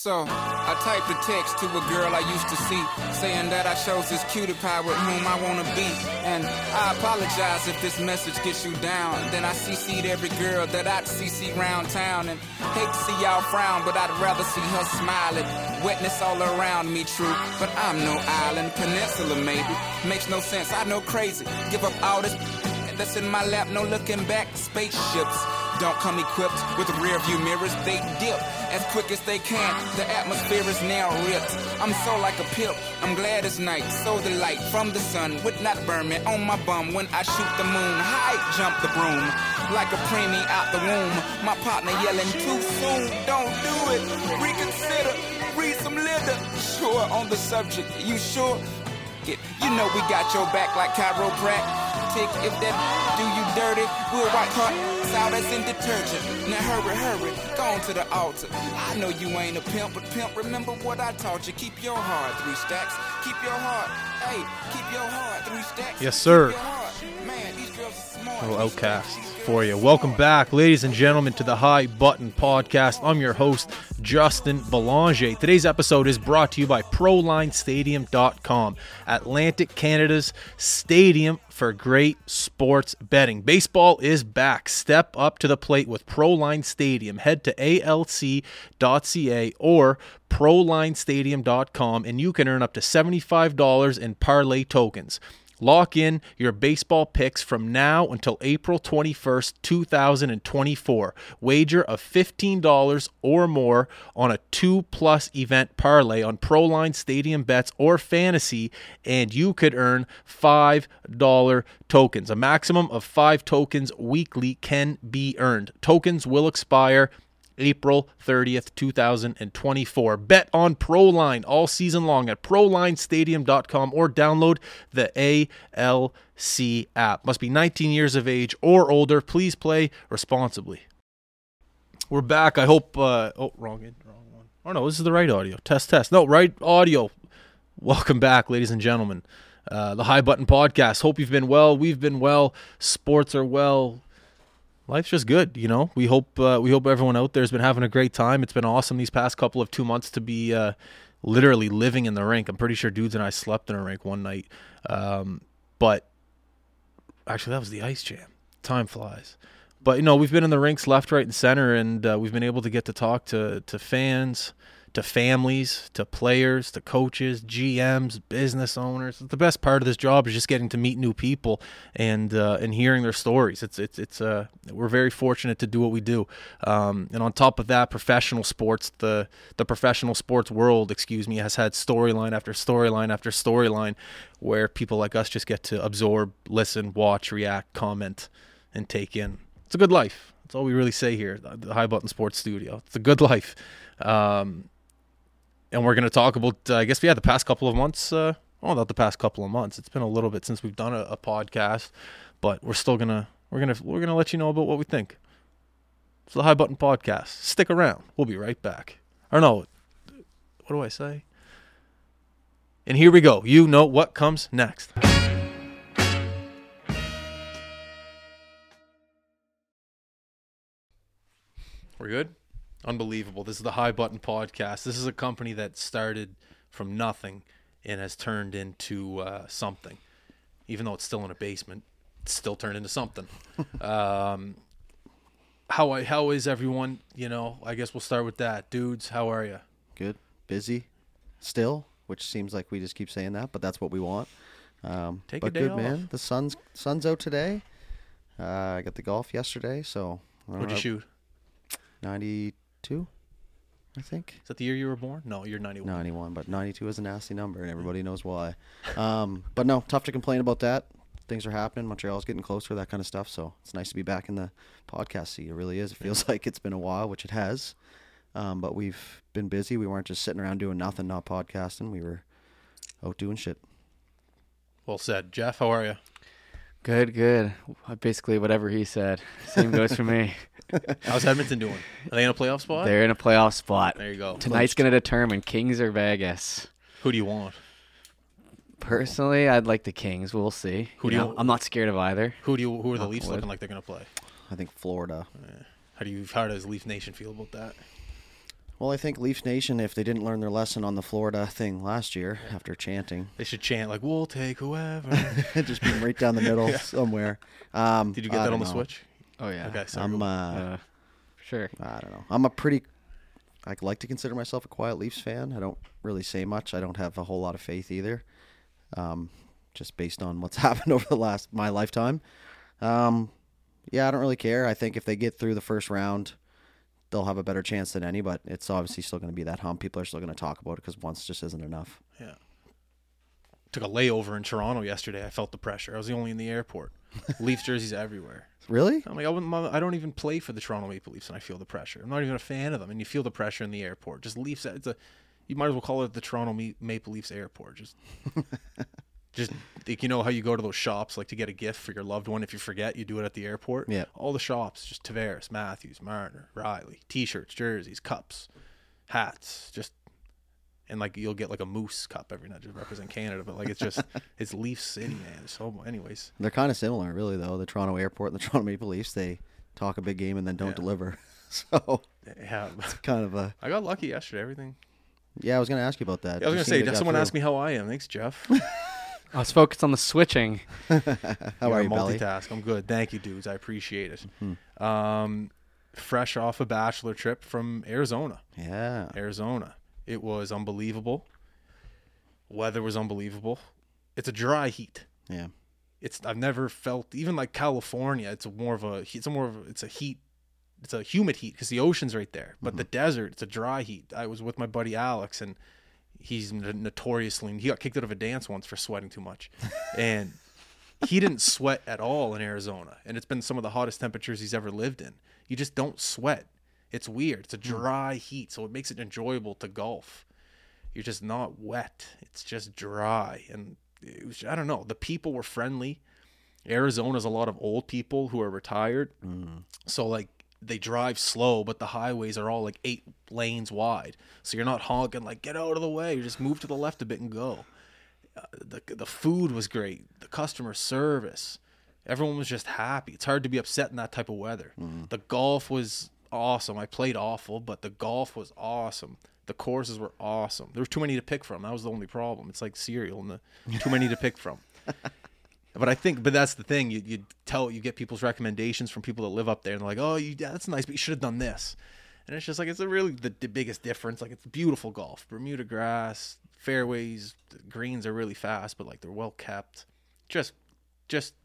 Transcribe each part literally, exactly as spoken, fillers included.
So, I typed a text to a girl I used to see, saying that I chose this cutie pie with whom I wanna be. And I apologize if this message gets you down. Then I C C'd every girl that I'd C C round town. And hate to see y'all frown, but I'd rather see her smiling. Wetness all around me, true, but I'm no island. Peninsula, maybe. Makes no sense, I know crazy. Give up all this that's in my lap, no looking back. Spaceships don't come equipped with rear view mirrors. They dip as quick as they can. The atmosphere is now ripped. I'm so like a pimp. I'm glad it's night. So the light from the sun would not burn me on my bum when I shoot the moon. High jump the broom like a preemie out the womb. My partner yelling too soon. Don't do it. Reconsider. Read some litter. Sure on the subject. You sure? Get, you know we got your back like chiropractic. If that do you dirty, we'll wipe her out as in detergent. Now hurry, hurry, go on to the altar. I know you ain't a pimp, but pimp, remember what I taught you. Keep your heart, three stacks. Keep your heart, hey, keep your heart, three stacks. Yes, sir. Man, these girls are smart. Little outcast for you. Welcome back, ladies and gentlemen, to the High Button Podcast. I'm your host, Justin Belanger. Today's episode is brought to you by Pro Line Stadium dot com, Atlantic Canada's stadium for great sports betting. Baseball is back. Step up to the plate with Proline Stadium. Head to A L C dot C A or Pro Line Stadium dot com and you can earn up to seventy-five dollars in parlay tokens. Lock in your baseball picks from now until April twenty-first, two thousand twenty-four. Wager of fifteen dollars or more on a two-plus event parlay on Proline Stadium bets or fantasy, and you could earn five dollars tokens. A maximum of five tokens weekly can be earned. Tokens will expire April thirtieth, two thousand twenty-four. Bet on Proline all season long at Pro Line Stadium dot com or download the A L C app. Must be nineteen years of age or older. Please play responsibly. We're back. I hope... Uh, oh, wrong, wrong one. Oh, no, this is the right audio. Test, test. No, right audio. Welcome back, ladies and gentlemen. Uh, the High Button Podcast. Hope you've been well. We've been well. Sports are well. Life's just good, you know. We hope uh, we hope everyone out there has been having a great time. It's been awesome these past couple of two months to be uh, literally living in the rink. I'm pretty sure dudes and I slept in a rink one night. Um, but actually, that was the Ice Jam. Time flies. But, you know, we've been in the rinks left, right, and center, and uh, we've been able to get to talk to, to fans, to families, to players, to coaches, G Ms, business owners. The best part of this job is just getting to meet new people and uh, and hearing their stories. It's it's it's uh we're very fortunate to do what we do. Um, and on top of that, professional sports, the the professional sports world, excuse me, has had storyline after storyline after storyline where people like us just get to absorb, listen, watch, react, comment, and take in. It's a good life. That's all we really say here, the High Button Sports Studio. It's a good life. Um, And we're going to talk about, uh, I guess, yeah, the past couple of months. Uh, well, not the past couple of months. It's been a little bit since we've done a, a podcast, but we're still gonna we're gonna we're gonna let you know about what we think. It's the High Button Podcast. Stick around. We'll be right back. Or no, what do I say? And here we go. You know what comes next. We're good? Unbelievable. This is the High Button Podcast. This is a company that started from nothing and has turned into uh, something. Even though it's still in a basement, it's still turned into something. um, how I, how is everyone? You know, I guess we'll start with that. Dudes, how are you? Good. Busy still, which seems like we just keep saying that, but that's what we want. Um, Take but a day good, off. man. The sun's sun's out today. Uh, I got the golf yesterday, so I don't What'd you know, shoot? ninety-two, I think. Is that the year you were born? No, you're ninety-one. ninety-one, but ninety-two is a nasty number, and everybody knows why. Um, but no, tough to complain about that. Things are happening. Montreal's getting closer, that kind of stuff. So it's nice to be back in the podcast seat. It really is. It feels like it's been a while, which it has. Um, but we've been busy. We weren't just sitting around doing nothing, not podcasting. We were out doing shit. Well said. Jeff, how are you? Good, good. Basically, whatever he said. Same goes for me. How's Edmonton doing? Are they in a playoff spot? They're in a playoff spot. There you go. Tonight's going to determine Kings or Vegas. Who do you want? Personally, I'd like the Kings. We'll see. Who you do you- know, I'm not scared of either. Who do you? Who are the Knock Leafs wood. looking like they're going to play? I think Florida. How do you? How does Leaf Nation feel about that? Well, I think Leafs Nation, if they didn't learn their lesson on the Florida thing last year after chanting, They should chant like, we'll take whoever. just be right down the middle somewhere. Um, Did you get I that don't on the know. Switch? Oh yeah. Okay, so I'm, uh, Uh, sure. I don't know. I'm a pretty, I like to consider myself a quiet Leafs fan. I don't really say much. I don't have a whole lot of faith either, um, just based on what's happened over the last, my lifetime. Um, yeah, I don't really care. I think if they get through the first round, they'll have a better chance than any, but it's obviously still going to be that hump. People are still going to talk about it because once just isn't enough. Yeah. Took a layover in Toronto yesterday. I felt the pressure. I was the only in the airport. Leafs jerseys everywhere. Really? I'm like, I, wouldn't, I don't even play for the Toronto Maple Leafs, and I feel the pressure. I'm not even a fan of them, and you feel the pressure in the airport. Just Leafs. It's a, you might as well call it the Toronto Me- Maple Leafs airport. Just, just like, you know how you go to those shops like to get a gift for your loved one. If you forget, you do it at the airport. Yeah. All the shops, just Tavares, Matthews, Marner, Riley, T-shirts, jerseys, cups, hats, just. And like you'll get like a Moose cup every night to represent Canada, but like it's just it's Leaf City, man. So, anyways, They're kind of similar, really, though. The Toronto Airport and the Toronto Maple Leafs, they talk a big game and then don't Yeah. deliver. So, yeah, kind of a. I got lucky yesterday. Everything. Yeah, I was going to ask you about that. Yeah, I was You gonna seem say, to got someone through. asked me how I am. Thanks, Jeff. I was focused on the switching. How Yeah, are you, Belly? multitask. I'm good. Thank you, dudes. I appreciate it. Mm-hmm. Um, fresh off a bachelor trip from Arizona. Yeah. Arizona. It was unbelievable. Weather was unbelievable. It's a dry heat. Yeah. It's I've never felt even like California. It's a more of a it's a more of a, it's a heat. It's a humid heat because the ocean's right there. But the desert, it's a dry heat. I was with my buddy Alex, and he's n- notoriously he got kicked out of a dance once for sweating too much, and he didn't sweat at all in Arizona. And it's been some of the hottest temperatures he's ever lived in. You just don't sweat. It's weird. It's a dry heat, so it makes it enjoyable to golf. You're just not wet. It's just dry. And it was, I don't know. The people were friendly. Arizona's a lot of old people who are retired. Mm. So, like, they drive slow, but the highways are all, like, eight lanes wide. So you're not honking, like, get out of the way. You just move to the left a bit and go. Uh, the, the food was great. The customer service. Everyone was just happy. It's hard to be upset in that type of weather. Mm. The golf was awesome. I played awful, but the golf was awesome. The courses were awesome. There was too many to pick from. That was the only problem. It's like cereal and the too many to pick from. But I think, but that's the thing. You you tell you get people's recommendations from people that live up there, and they're like, oh, you, yeah, that's nice, but you should have done this. And it's just like it's a really the, the biggest difference. Like it's beautiful golf, Bermuda grass, fairways, the greens are really fast, but like they're well kept. Just, just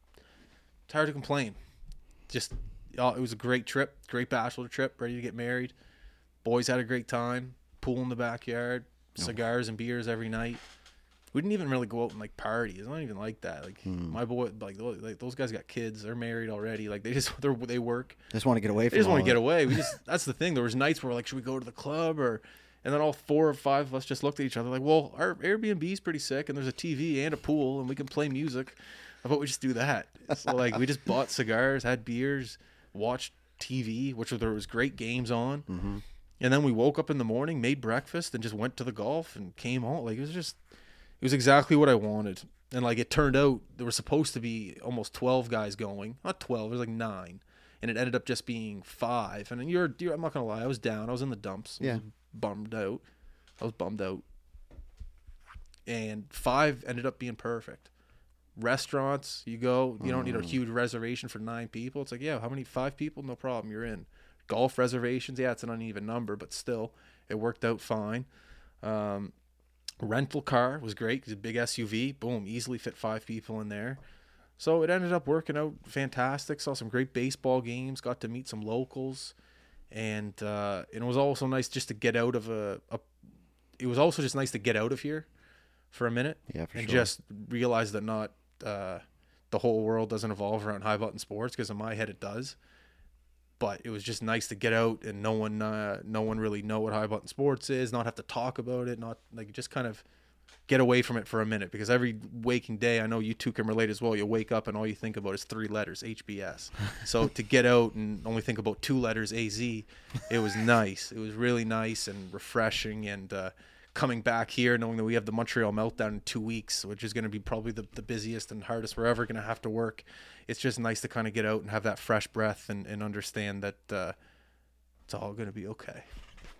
it's hard to complain. Just oh, it was a great trip, great bachelor trip, ready to get married. Boys had a great time. Pool in the backyard, cigars and beers every night. We didn't even really go out and like party. It's not even like that. Like Hmm. my boy, like, those- like those guys got kids. They're married already. Like they just they they work. Just want to get away They from just want all to get of it. away. We just that's the thing. There was nights where we're like, should we go to the club or? And then all four or five of us just looked at each other like, well, our Airbnb is pretty sick, and there's a T V and a pool, and we can play music. How about we just do that? So like we just bought cigars, had beers, watched T V, which there was great games on. Mm-hmm. And then we woke up in the morning, made breakfast, and just went to the golf and came home. Like it was just, it was exactly what I wanted. And like it turned out, there were supposed to be almost twelve guys going, not twelve, it was like nine, and it ended up just being five. And you're, you're I'm not gonna lie, I was down, I was in the dumps, I Yeah. was bummed out, I was bummed out. And five ended up being perfect. Restaurants, you go, you don't need a huge reservation for nine people. It's like, yeah, how many? Five people? No problem, you're in. Golf reservations, yeah, it's an uneven number, but still, it worked out fine. Um, rental car was great because a big S U V, boom, easily fit five people in there. So it ended up working out fantastic. Saw some great baseball games, got to meet some locals, and uh, and it was also nice just to get out of a, a. It was also just nice to get out of here for a minute, Yeah, for and sure. just realize that not uh, the whole world doesn't evolve around high button sports, because in my head it does. But it was just nice to get out and no one, uh, no one really know what high button sports is, not have to talk about it, not like just kind of get away from it for a minute. Because every waking day, I know you two can relate as well. You wake up and all you think about is three letters, H B S. So to get out and only think about two letters, A Z, it was nice. It was really nice and refreshing. And uh, coming back here, knowing that we have the Montreal Meltdown in two weeks, which is going to be probably the, the busiest and hardest we're ever going to have to work. It's just nice to kind of get out and have that fresh breath and, and understand that uh, it's all going to be okay.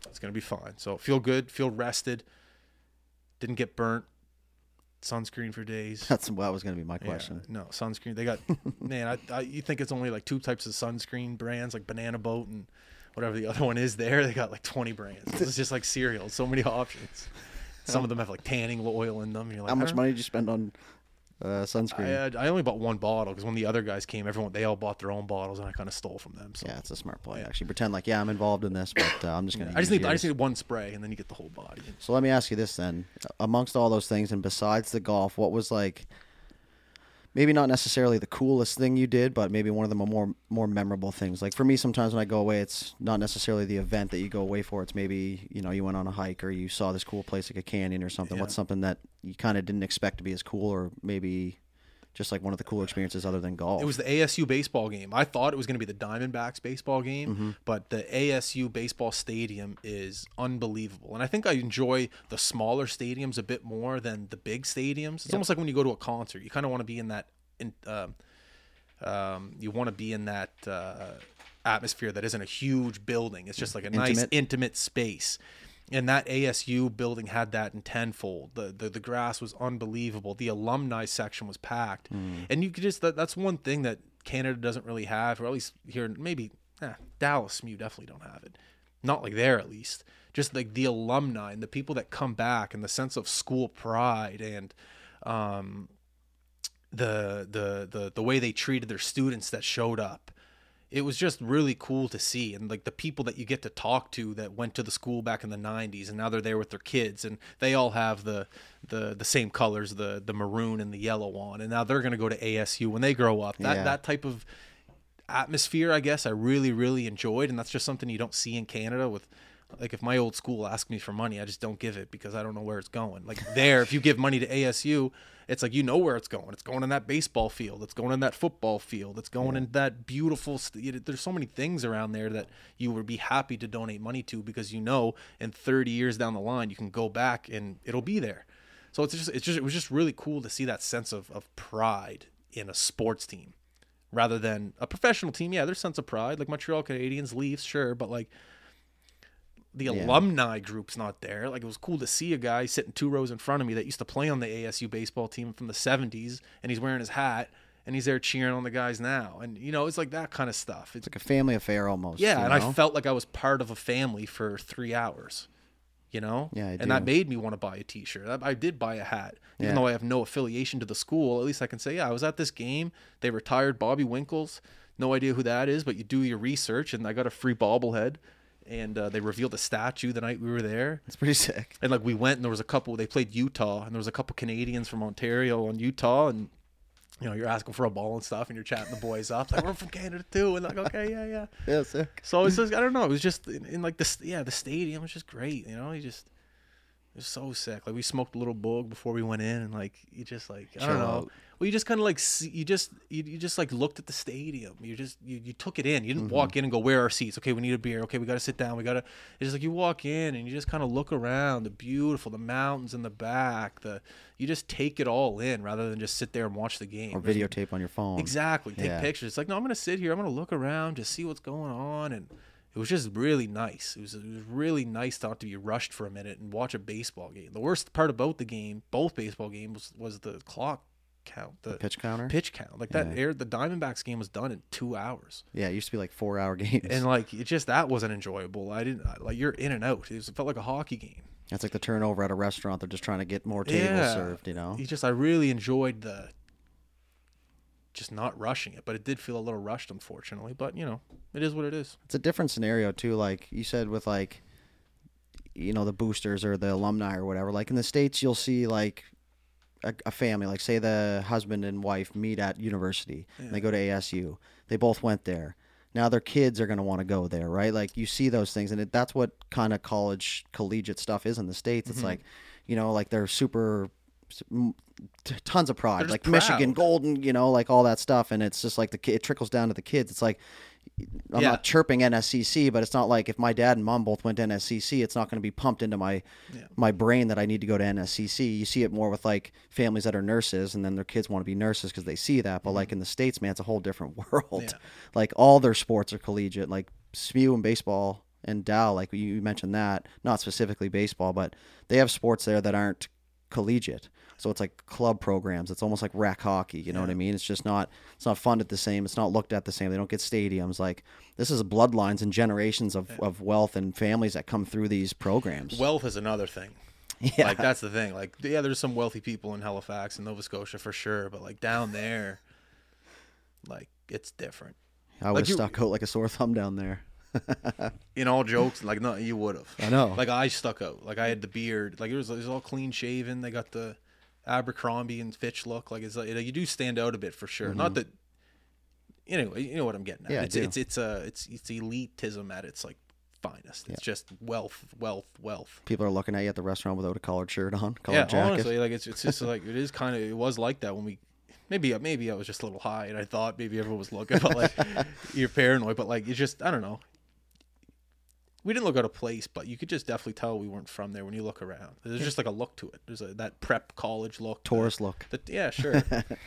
It's going to be fine. So feel good, feel rested. Didn't get burnt. Sunscreen for days. That's that was going to be my question. Yeah, no, sunscreen. They got, man, I, I, you think it's only like two types of sunscreen brands, like Banana Boat and whatever the other one is there. They got like twenty brands. It's just like cereal. So many options. Some of them have like tanning oil in them. And you're like, How much money did you spend on uh, sunscreen? I, had, I only bought one bottle because when the other guys came, everyone they all bought their own bottles, and I kind of stole from them. So Yeah, it's a smart play. Actually, pretend like, yeah, I'm involved in this, but uh, I'm just going to I just need I just need one spray, and then you get the whole body. So let me ask you this then. Amongst all those things and besides the golf, what was like maybe not necessarily the coolest thing you did, but maybe one of the more more memorable things? Like for me, sometimes when I go away, it's not necessarily the event that you go away for. It's maybe, you know, you went on a hike or you saw this cool place like a canyon or something. Yeah. What's something that you kind of didn't expect to be as cool, or maybe just like one of the cool experiences other than golf? It was the A S U baseball game. I thought it was going to be the Diamondbacks baseball game, Mm-hmm. but the A S U baseball stadium is unbelievable. And I think I enjoy the smaller stadiums a bit more than the big stadiums. It's Yep. almost like when you go to a concert. You kind of want to be in that in, um, um, you want to be in that uh, atmosphere that isn't a huge building. It's just like a nice Intimate. intimate space. And that A S U building had that in tenfold. The, the the grass was unbelievable. The alumni section was packed, and you could just that, that's one thing that Canada doesn't really have, or at least here maybe eh, Dallas, you definitely don't have it. Not like there at least. Just like the alumni and the people that come back, and the sense of school pride, and um, the the the the way they treated their students that showed up. It was just really cool to see, and like the people that you get to talk to that went to the school back in the nineties, and now they're there with their kids, and they all have the the the same colors, the the maroon and the yellow on, and now they're going to go to A S U when they grow up. That Yeah. that type of atmosphere, I guess, I really really enjoyed, and that's just something you don't see in Canada. With like, if my old school asks me for money, I just don't give it because I don't know where it's going. Like there, if you give money to A S U, it's like you know where it's going. It's going in that baseball field. It's going in that football field. It's going in that beautiful. St- There's so many things around there that you would be happy to donate money to because you know in thirty years down the line you can go back and it'll be there. So it's just it's just it was just really cool to see that sense of of pride in a sports team rather than a professional team. Yeah, there's sense of pride like Montreal Canadiens, Leafs, sure, but like. The Yeah. alumni group's not there. Like, it was cool to see a guy sitting two rows in front of me that used to play on the A S U baseball team from the seventies, and he's wearing his hat, and he's there cheering on the guys now. And, you know, it's like that kind of stuff. It's, It's like a family affair almost. yeah, you and know? I felt like I was part of a family for three hours, you know? Yeah, I and do. that made me want to buy a T-shirt. I, I did buy a hat. Even Yeah. though I have no affiliation to the school, at least I can say, yeah, I was at this game. They retired Bobby Winkles. No idea who that is, but you do your research, and I got a free bobblehead. And uh, they revealed a statue the night we were there. It's pretty sick. And like we went, and there was a couple. They played Utah, and there was a couple Canadians from Ontario on Utah, and you know you're asking for a ball and stuff, and you're chatting the boys up like we're from Canada too, and like okay, yeah, yeah. Yeah, sick. So it's just I don't know. It was just in, in like this, yeah, the stadium was just great. You know, you just it was so sick. Like we smoked a little bug before we went in, and like you just like I don't Chill know. out. Well, you just kind of like see, you just you, you just like looked at the stadium. You just you, you took it in. You didn't Mm-hmm. walk in and go, where are our seats? Okay, we need a beer. Okay, we got to sit down. We got to. It's just like you walk in and you just kind of look around. The beautiful, the mountains in the back. The you just take it all in rather than just sit there and watch the game Or There's- videotape on your phone. Exactly. Take Yeah. pictures. It's like no, I'm gonna sit here. I'm gonna look around, just see what's going on, and it was just really nice. It was it was really nice not to be rushed for a minute and watch a baseball game. The worst part about the game, both baseball games, was, was the clock count, the, Pitch counter. pitch count. Like that Yeah. air, the Diamondbacks game was done in two hours, Yeah, it used to be like four hour games. and like it just that wasn't enjoyable. I didn't I- like you're in and out. It, was, it felt like a hockey game. That's like the turnover at a restaurant. They're just trying to get more tables Yeah. served, you know? You just I really enjoyed the just not rushing it, but it did feel a little rushed, unfortunately. But you know, it is what it is. It's a different scenario too. Like you said with like, you know, the boosters or the alumni or whatever. Like in the States, you'll see like a, a family, like say the husband and wife meet at university and they go to A S U. They both went there. Now their kids are going to want to go there, right? Like you see those things, and it, that's what kind of college collegiate stuff is in the States. It's like, you know, like they're super t- tons of pride, They're just like Michigan proud. Golden, you know, like all that stuff, and it's just like the ki- it trickles down to the kids. It's like I'm Yeah. not chirping N S C C, but it's not like if my dad and mom both went to N S C C, it's not going to be pumped into my Yeah. my brain that I need to go to N S C C. You see it more with like families that are nurses, and then their kids want to be nurses because they see that. But like in the States, man, it's a whole different world. Yeah. Like all their sports are collegiate. Like S M U and baseball and Dow, like you mentioned that, not specifically baseball, but they have sports there that aren't collegiate. So it's like club programs. It's almost like rec hockey. You know Yeah. what I mean? It's just not, it's not funded the same. It's not looked at the same. They don't get stadiums. Like this is bloodlines and generations of, of wealth and families that come through these programs. Wealth is another thing. Yeah. Like that's the thing. Like yeah, there's some wealthy people in Halifax and Nova Scotia for sure, but like down there, like it's different. I would like have you- stuck out like a sore thumb down there. In all jokes, like no, you would have. I know. Like I stuck out. Like I had the beard. Like it was, it was all clean shaven. They got the Abercrombie and Fitch look. Like it's like you do stand out a bit for sure. Not that. Anyway, you know what I'm getting at. Yeah, I it's do. it's it's a it's it's elitism at its like finest. It's just wealth, wealth, wealth. People are looking at you at the restaurant without a collared shirt on, collared Yeah, jacket. honestly, like it's it's just like it is kind of it was like that when we. Maybe maybe I was just a little high and I thought maybe everyone was looking, but like you're paranoid. But like it's just I don't know. We didn't look out of place, but you could just definitely tell we weren't from there when you look around. There's just like a look to it. There's a, that prep college look, Tourist the- look. the- yeah, sure.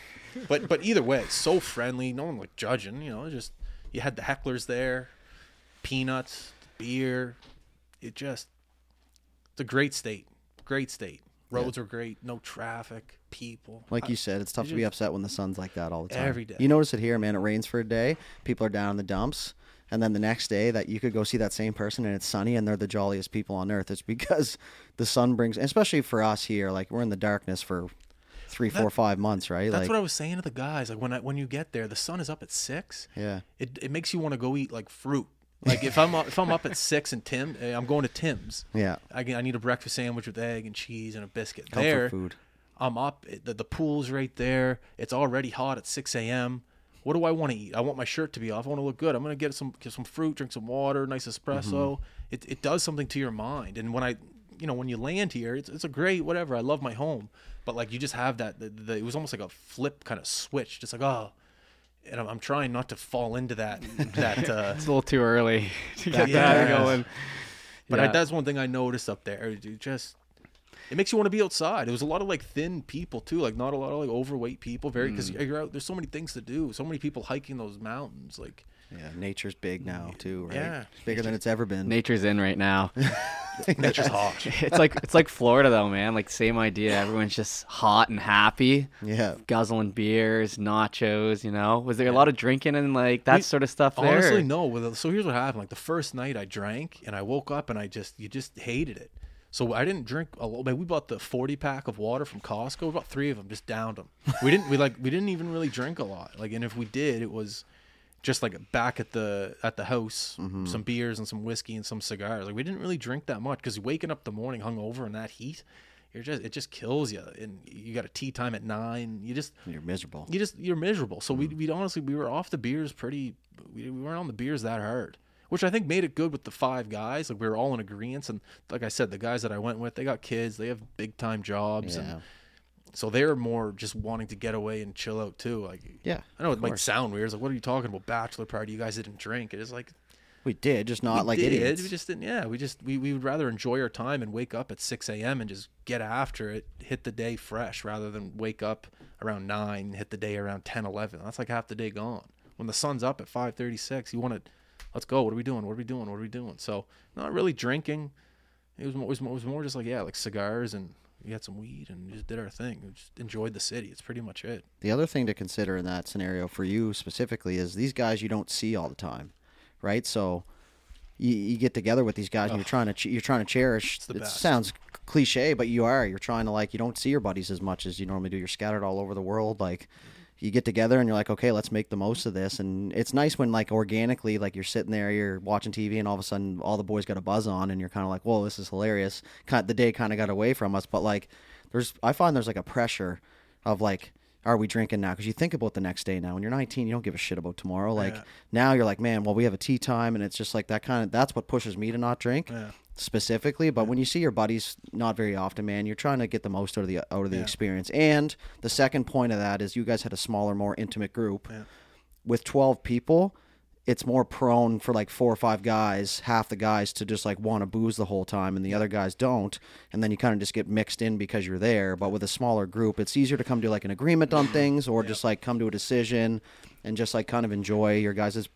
but but either way, it's so friendly. No one like judging. You know, it's just you had the hecklers there, peanuts, beer. It just it's a great state. Great state. Roads were great. No traffic. People. Like you said, it's tough you to be just- upset when the sun's like that all the time. Every day. You notice it here, man. It rains for a day. People are down in the dumps. And then the next day that you could go see that same person and it's sunny and they're the jolliest people on earth. It's because the sun brings, especially for us here, like we're in the darkness for three, four, five months, right? That's like, what I was saying to the guys. Like when I, when you get there, the sun is up at six. Yeah. It it makes you want to go eat like fruit. Like if I'm up, if I'm up at six and Tim, eh, I'm going to Tim's. Yeah. I, I need a breakfast sandwich with egg and cheese and a biscuit. Comfort there, food. I'm up. it- The, the pool's right there. It's already hot at six a.m. What do I want to eat? I want my shirt to be off. I want to look good. I'm gonna get some get some fruit, drink some water, nice espresso. Mm-hmm. It it does something to your mind. And when I, you know, when you land here, it's it's a great whatever. I love my home, but like you just have that. The, the, it was almost like a flip kind of switch. Just like oh, and I'm, I'm trying not to fall into that that. Uh, It's a little too early to get Yeah. that going. But I, Yeah. that's one thing I noticed up there. It just it makes you want to be outside. It was a lot of like thin people too, like not a lot of like overweight people. Very because Mm. you're out. There's so many things to do. So many people hiking those mountains. Like Yeah. Nature's big now, too, right? Yeah. Bigger than it's ever been. Nature's in right now. nature's hot. It's like it's like Florida though, man. Like same idea. Everyone's just hot and happy, Yeah. guzzling beers, nachos. You know, was there a lot of drinking and like that We- sort of stuff there? Honestly, no. Well, So here's what happened. Like the first night I drank and I woke up and I just you just hated it. So I didn't drink a lot. We bought the forty pack of water from Costco. We bought three of them, just downed them. We didn't. We like. We didn't even really drink a lot. Like, and if we did, it was just like back at the at the house, Mm-hmm. some beers and some whiskey and some cigars. Like we didn't really drink that much because waking up the morning hungover in that heat, you're just it just kills you. And you got a tea time at nine. You just You're miserable. you just you're miserable. So Mm-hmm. we we honestly we were off the beers pretty. We, we weren't on the beers that hard, which I think made it good with the five guys. Like we were all in agreement. And like I said, the guys that I went with, they got kids. They have big time jobs, Yeah. and so they're more just wanting to get away and chill out too. Like Yeah. I know it of might course. sound weird. It's like, what are you talking about? Bachelor party? You guys didn't drink. It is like We did, just not we like did. idiots. We just didn't. Yeah, we just we, we would rather enjoy our time and wake up at six a.m. and just get after it, hit the day fresh, rather than wake up around nine, hit the day around ten, eleven. That's like half the day gone. When the sun's up at five thirty-six, you want to let's go. What are we doing? What are we doing? What are we doing? So not really drinking. It was more, it was more, it was more just like yeah, like cigars, and we had some weed and just did our thing. We just enjoyed the city. It's pretty much it. The other thing to consider in that scenario for you specifically is these guys you don't see all the time, right? So you, you get together with these guys and you're trying to ch- you're trying to cherish. the It best. sounds cliche, but you are. You're trying to like you don't see your buddies as much as you normally do. You're scattered all over the world. Like you get together and you're like, okay, let's make the most of this. And it's nice when like organically, like you're sitting there, you're watching T V, and all of a sudden all the boys got a buzz on, and you're kind of like, whoa, this is hilarious. Kind the day kind of got away from us, but like there's I find there's like a pressure of like, are we drinking now? Because you think about the next day now. When you're nineteen, you don't give a shit about tomorrow. Like Yeah. now you're like, man, well, we have a tea time, and it's just like that kind of that's what pushes me to not drink Yeah. specifically. But when you see your buddies, not very often, man, you're trying to get the most out of the out of the Yeah. experience. And the second point of that is you guys had a smaller, more intimate group. Yeah. With twelve people, it's more prone for like four or five guys, half the guys to just like want to booze the whole time and the other guys don't. And then you kind of just get mixed in because you're there. But with a smaller group, it's easier to come to like an agreement on things or just like come to a decision and just like kind of enjoy your guys'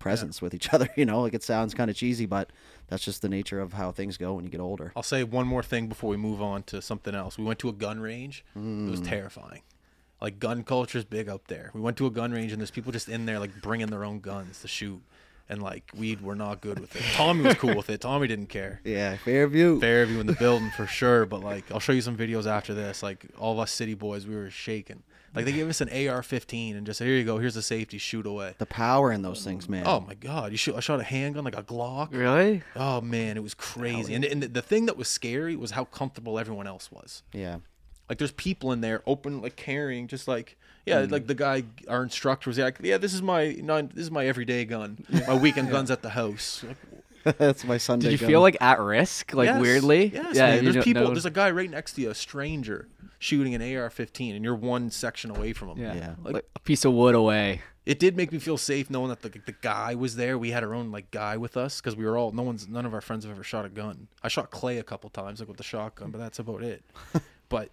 presence yeah. with each other. You know, like it sounds kind of cheesy, but that's just the nature of how things go when you get older. I'll say one more thing before we move on to something else. We went to a gun range. Mm. It was terrifying. Like, gun culture is big out there. We went to a gun range, and there's people just in there, like, bringing their own guns to shoot. And, like, we were not good with it. Tommy was cool with it. Tommy didn't care. Yeah, Fairview. Fairview in the building for sure. But, like, I'll show you some videos after this. Like, all of us city boys, we were shaking. Like, they gave us an A R fifteen and just said, here you go. Here's the safety. Shoot away. The power in those things, man. Oh, my God. You shoot, I shot a handgun, like a Glock. Really? Oh, man. It was crazy. And, and the, the thing that was scary was how comfortable everyone else was. Yeah. Like, there's people in there open, like, carrying, just like, yeah, mm. like the guy, our instructor was like, yeah, this is my non, this is my everyday gun. Yeah. My weekend yeah. gun's at the house. Like, that's my Sunday Did you gun. feel like at risk, like yes. weirdly? Yes, yeah, man. There's people. Know. There's a guy right next to you, a stranger, shooting an A R fifteen, and you're one section away from him. Yeah, yeah. Like, like a piece of wood away. It did make me feel safe knowing that the the guy was there. We had our own like guy with us because we were all no one's none of our friends have ever shot a gun. I shot Clay a couple times like with the shotgun, but that's about it. but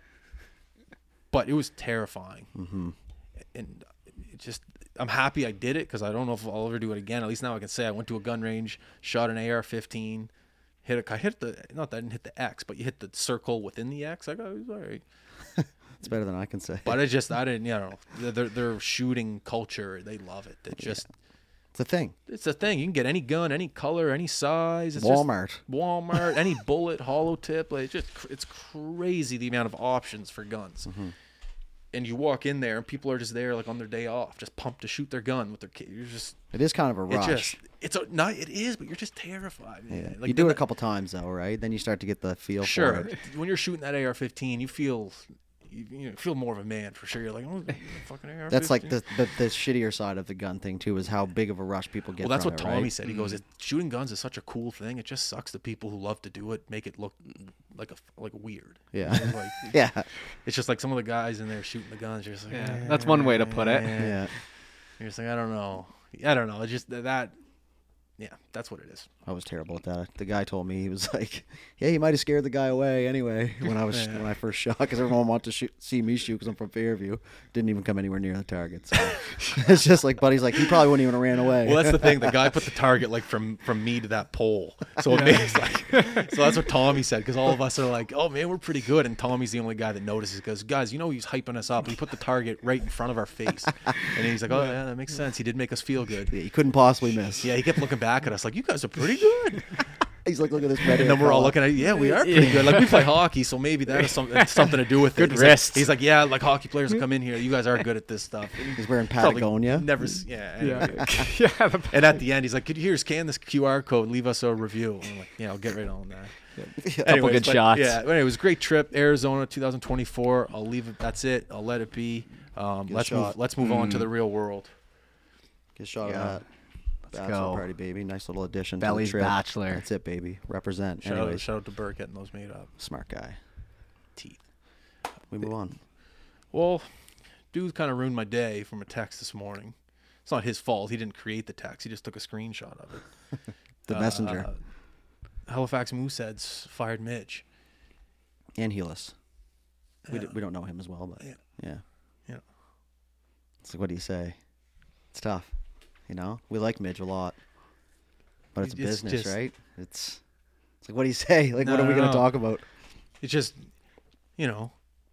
but it was terrifying. Mm-hmm. And it just, I'm happy I did it because I don't know if I'll ever do it again. At least now I can say I went to a gun range, shot an A R fifteen, hit a, I hit the, not that I didn't hit the X, but you hit the circle within the X. I go, it was all right. It's better than I can say. But I just, I didn't, you know, their, their shooting culture, they love it. It just, yeah. It's a thing. It's a thing. You can get any gun, any color, any size. It's Walmart. Just Walmart, any bullet, hollow tip. Like, it's just, it's crazy the amount of options for guns. Mm-hmm. And you walk in there, and people are just there, like on their day off, just pumped to shoot their gun with their kid. You're just. It is kind of a rush. It just, it's a not. It is, but you're just terrified. Yeah. Like, you do it a couple times though, right? Then you start to get the feel sure. for it. When you're shooting that A R fifteen, you feel, you, you know, feel more of a man for sure. You're like, oh, fucking A R fifteen. That's like the, the the shittier side of the gun thing too, is how big of a rush people get. Well, that's from what it, Tommy right? said. He goes, it, shooting guns is such a cool thing. It just sucks the people who love to do it make it look like a like weird. Yeah. You know, like, yeah. It's just like some of the guys in there shooting the guns. You're just like, yeah, eh, that's one way to put it. Yeah. You're just like, I don't know. I don't know. It's just that. Yeah, that's what it is. I was terrible at that. The guy told me, he was like, yeah, you might have scared the guy away anyway when I was yeah. when I first shot, because everyone wanted to shoot, see me shoot because I'm from Fairview. Didn't even come anywhere near the target. So it's just like, buddy's like, he probably wouldn't even have ran away. Well, that's the thing. The guy put the target like from from me to that pole. So it makes like, so that's what Tommy said, because all of us are like, oh man, we're pretty good, and Tommy's the only guy that notices. Because guys, you know, he's hyping us up. He put the target right in front of our face, and he's like, oh yeah, that makes sense. He did make us feel good. Yeah, you couldn't possibly miss. Yeah, he kept looking back at us like, you guys are pretty good. He's like, look at this. And then we're all looking at, yeah, we are pretty good. Like, we play hockey, so maybe that has something something to do with it. Good he's wrist. Like, he's like, yeah, like hockey players that come in here, you guys are good at this stuff. He's wearing Probably Patagonia. Never, s- yeah. Anyway. Yeah. yeah the And at the end, he's like, could you here scan this Q R code, leave us a review? And I'm like, yeah, I'll get right on that. Yeah. Couple Anyways, good but, shots. Yeah. But anyway, it was a great trip, Arizona, twenty twenty-four. I'll leave it. That's it. I'll let it be. Um, Good let's shot. move. Let's move on to Mm. the real world. Get a shot Yeah. of that. Let's Bachelor go. party, baby. Nice little addition Belly's to the trip. Bachelor. That's it, baby. Represent. Shout Anyways, out, shout out to Burke getting those made up. smart guy. Teeth. We move on. Well, dude kind of ruined my day from a text this morning. It's not his fault. He didn't create the text. He just took a screenshot of it. The Uh, messenger. Halifax Mooseheads fired Midge. And Helis. We, Yeah. d- we don't know him as well, but Yeah. yeah. Yeah. It's like, what do you say? It's tough. You know, we like Midge a lot, but it's a It's business, just- right? It's it's like, what do you say? Like, No, what are we no, going to no. talk about? It's just, you know,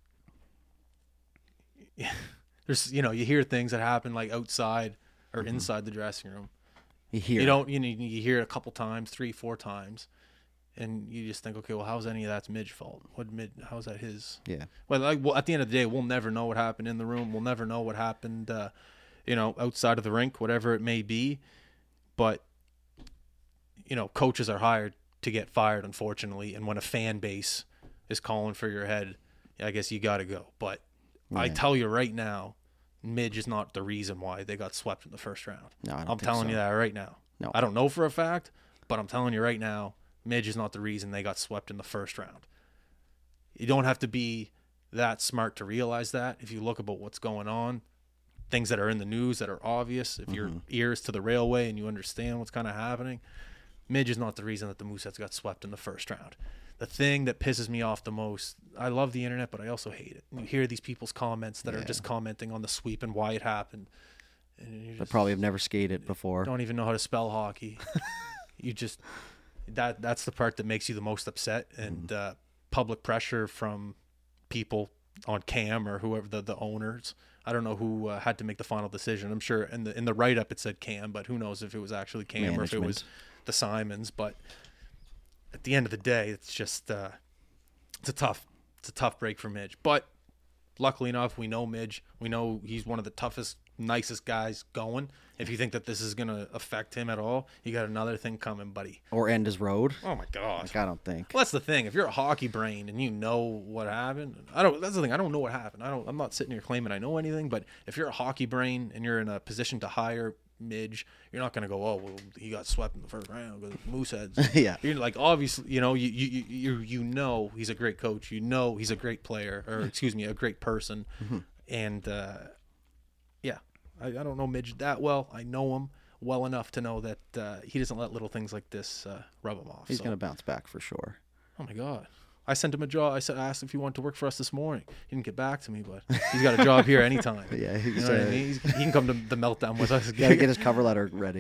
there's, you know, you hear things that happen like outside or Mhm. inside the dressing room. You hear. You don't, you know, you hear it a couple times, three, four times, and you just think, okay, well, how's any of that's Midge's fault? What Midge? How's that his? Yeah. Well, like, well, at the end of the day, we'll never know what happened in the room. We'll never know what happened, uh, you know, outside of the rink, whatever it may be. But, you know, coaches are hired to get fired, unfortunately. And when a fan base is calling for your head, I guess you got to go. But I Yeah. tell you right now, Midge is not the reason why they got swept in the first round. No, I don't I'm think telling so. you that right now. No. I don't know for a fact, but I'm telling you right now, Midge is not the reason they got swept in the first round. You don't have to be that smart to realize that. If you look about what's going on, things that are in the news that are obvious, if your Mhm. ears to the railway and you understand what's kind of happening, Midge is not the reason that the Mooseheads got swept in the first round. The thing that pisses me off the most, I love the internet, but I also hate it. You hear these people's comments that Yeah. are just commenting on the sweep and why it happened. And you But just probably have never skated before. don't even know how to spell hockey. You just that that's the part that makes you the most upset, and uh, public pressure from people on Cam or whoever the, the owners. I don't know who uh, had to make the final decision. I'm sure in the in the write up it said Cam, but who knows if it was actually Cam or if it Management. was the Simons. But at the end of the day, it's just uh, it's a tough it's a tough break for Midge. But luckily enough, we know Midge. We know he's one of the toughest, nicest guys going. If you think that this is going to affect him at all, you got another thing coming, buddy. Or end his road. Oh, my God. Like, I don't think. Well, that's the thing. If you're a hockey brain and you know what happened, I don't. That's the thing. I don't know what happened. I don't. I'm not sitting here claiming I know anything. But if you're a hockey brain and you're in a position to hire Midge, you're not going to go, oh, well, he got swept in the first round because Mooseheads. Yeah. You're like, obviously, you know, you you you you know he's a great coach. You know he's a great player, or excuse me, a great person. Mm-hmm. And uh, yeah, I, I don't know Midge that well. I know him well enough to know that uh, he doesn't let little things like this uh, rub him off. He's so. going to bounce back for sure. Oh my God. I sent him a job. I said, I asked if he wanted to work for us this morning. He didn't get back to me, but he's got a job here anytime. Yeah, You he's, know what I uh, mean? He's, he can come to the meltdown with us. got to get his cover letter ready.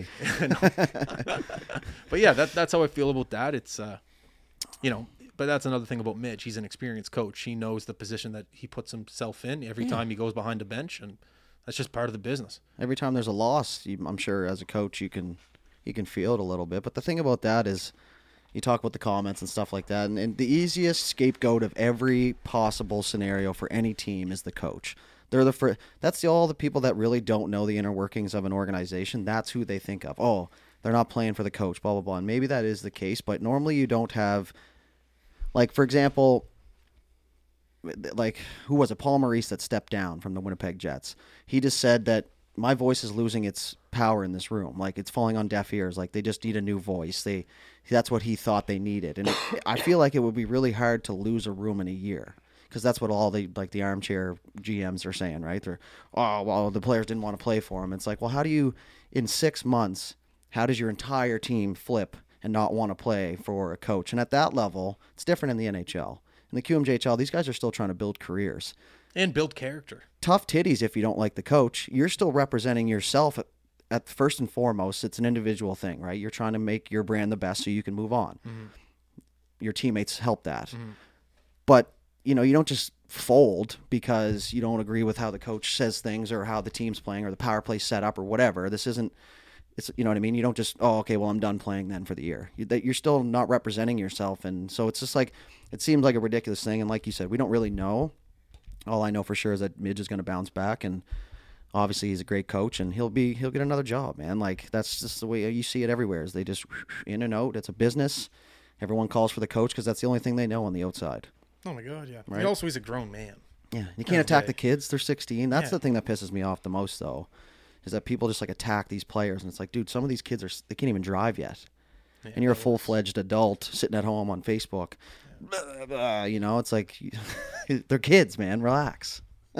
But yeah, that, that's how I feel about that. It's, uh, you know, but that's another thing about Midge. He's an experienced coach. He knows the position that he puts himself in every Yeah. time he goes behind a bench, and that's just part of the business. Every time there's a loss, you, I'm sure as a coach you can you can feel it a little bit. But the thing about that is, you talk about the comments and stuff like that, and, and the easiest scapegoat of every possible scenario for any team is the coach. They're the fir- that's the, all the people that really don't know the inner workings of an organization. That's who they think of. Oh, they're not playing for the coach, blah blah blah. And maybe that is the case, but normally you don't have, like for example, like who was it? Paul Maurice that stepped down from the Winnipeg Jets. He just said that my voice is losing its power in this room. Like it's falling on deaf ears. Like they just need a new voice. They that's what he thought they needed. And it, I feel like it would be really hard to lose a room in a year, because that's what all the like the armchair G Ms are saying, right? They're oh well, the players didn't want to play for him. It's like, well, how do you in six months? How does your entire team flip and not want to play for a coach? And at that level, it's different in the N H L. In the Q M J H L, these guys are still trying to build careers. And build character. Tough titties if you don't like the coach. You're still representing yourself at, at first and foremost. It's an individual thing, right? You're trying to make your brand the best so you can move on. Mm-hmm. Your teammates help that. Mm-hmm. But, you know, you don't just fold because you don't agree with how the coach says things or how the team's playing or the power play set up or whatever. This isn't, it's, you know what I mean? You don't just, oh, okay, well, I'm done playing then for the year. You, that you're still not representing yourself. And so it's just like, it seems like a ridiculous thing. And like you said, we don't really know. All I know for sure is that Midge is going to bounce back, and obviously he's a great coach, and he'll be he'll get another job, man. Like that's just the way you see it everywhere. Is they just in and out. It's a business. Everyone calls for the coach because that's the only thing they know on the outside. Oh my God, yeah. Right? He also he's a grown man. Yeah, you can't attack day. the kids. They're sixteen. That's Yeah. the thing that pisses me off the most, though, is that people just like attack these players, and it's like, dude, some of these kids are they can't even drive yet, Yeah, and you're a that full fledged adult sitting at home on Facebook. Blah, blah, you know, it's like they're kids, man. Relax.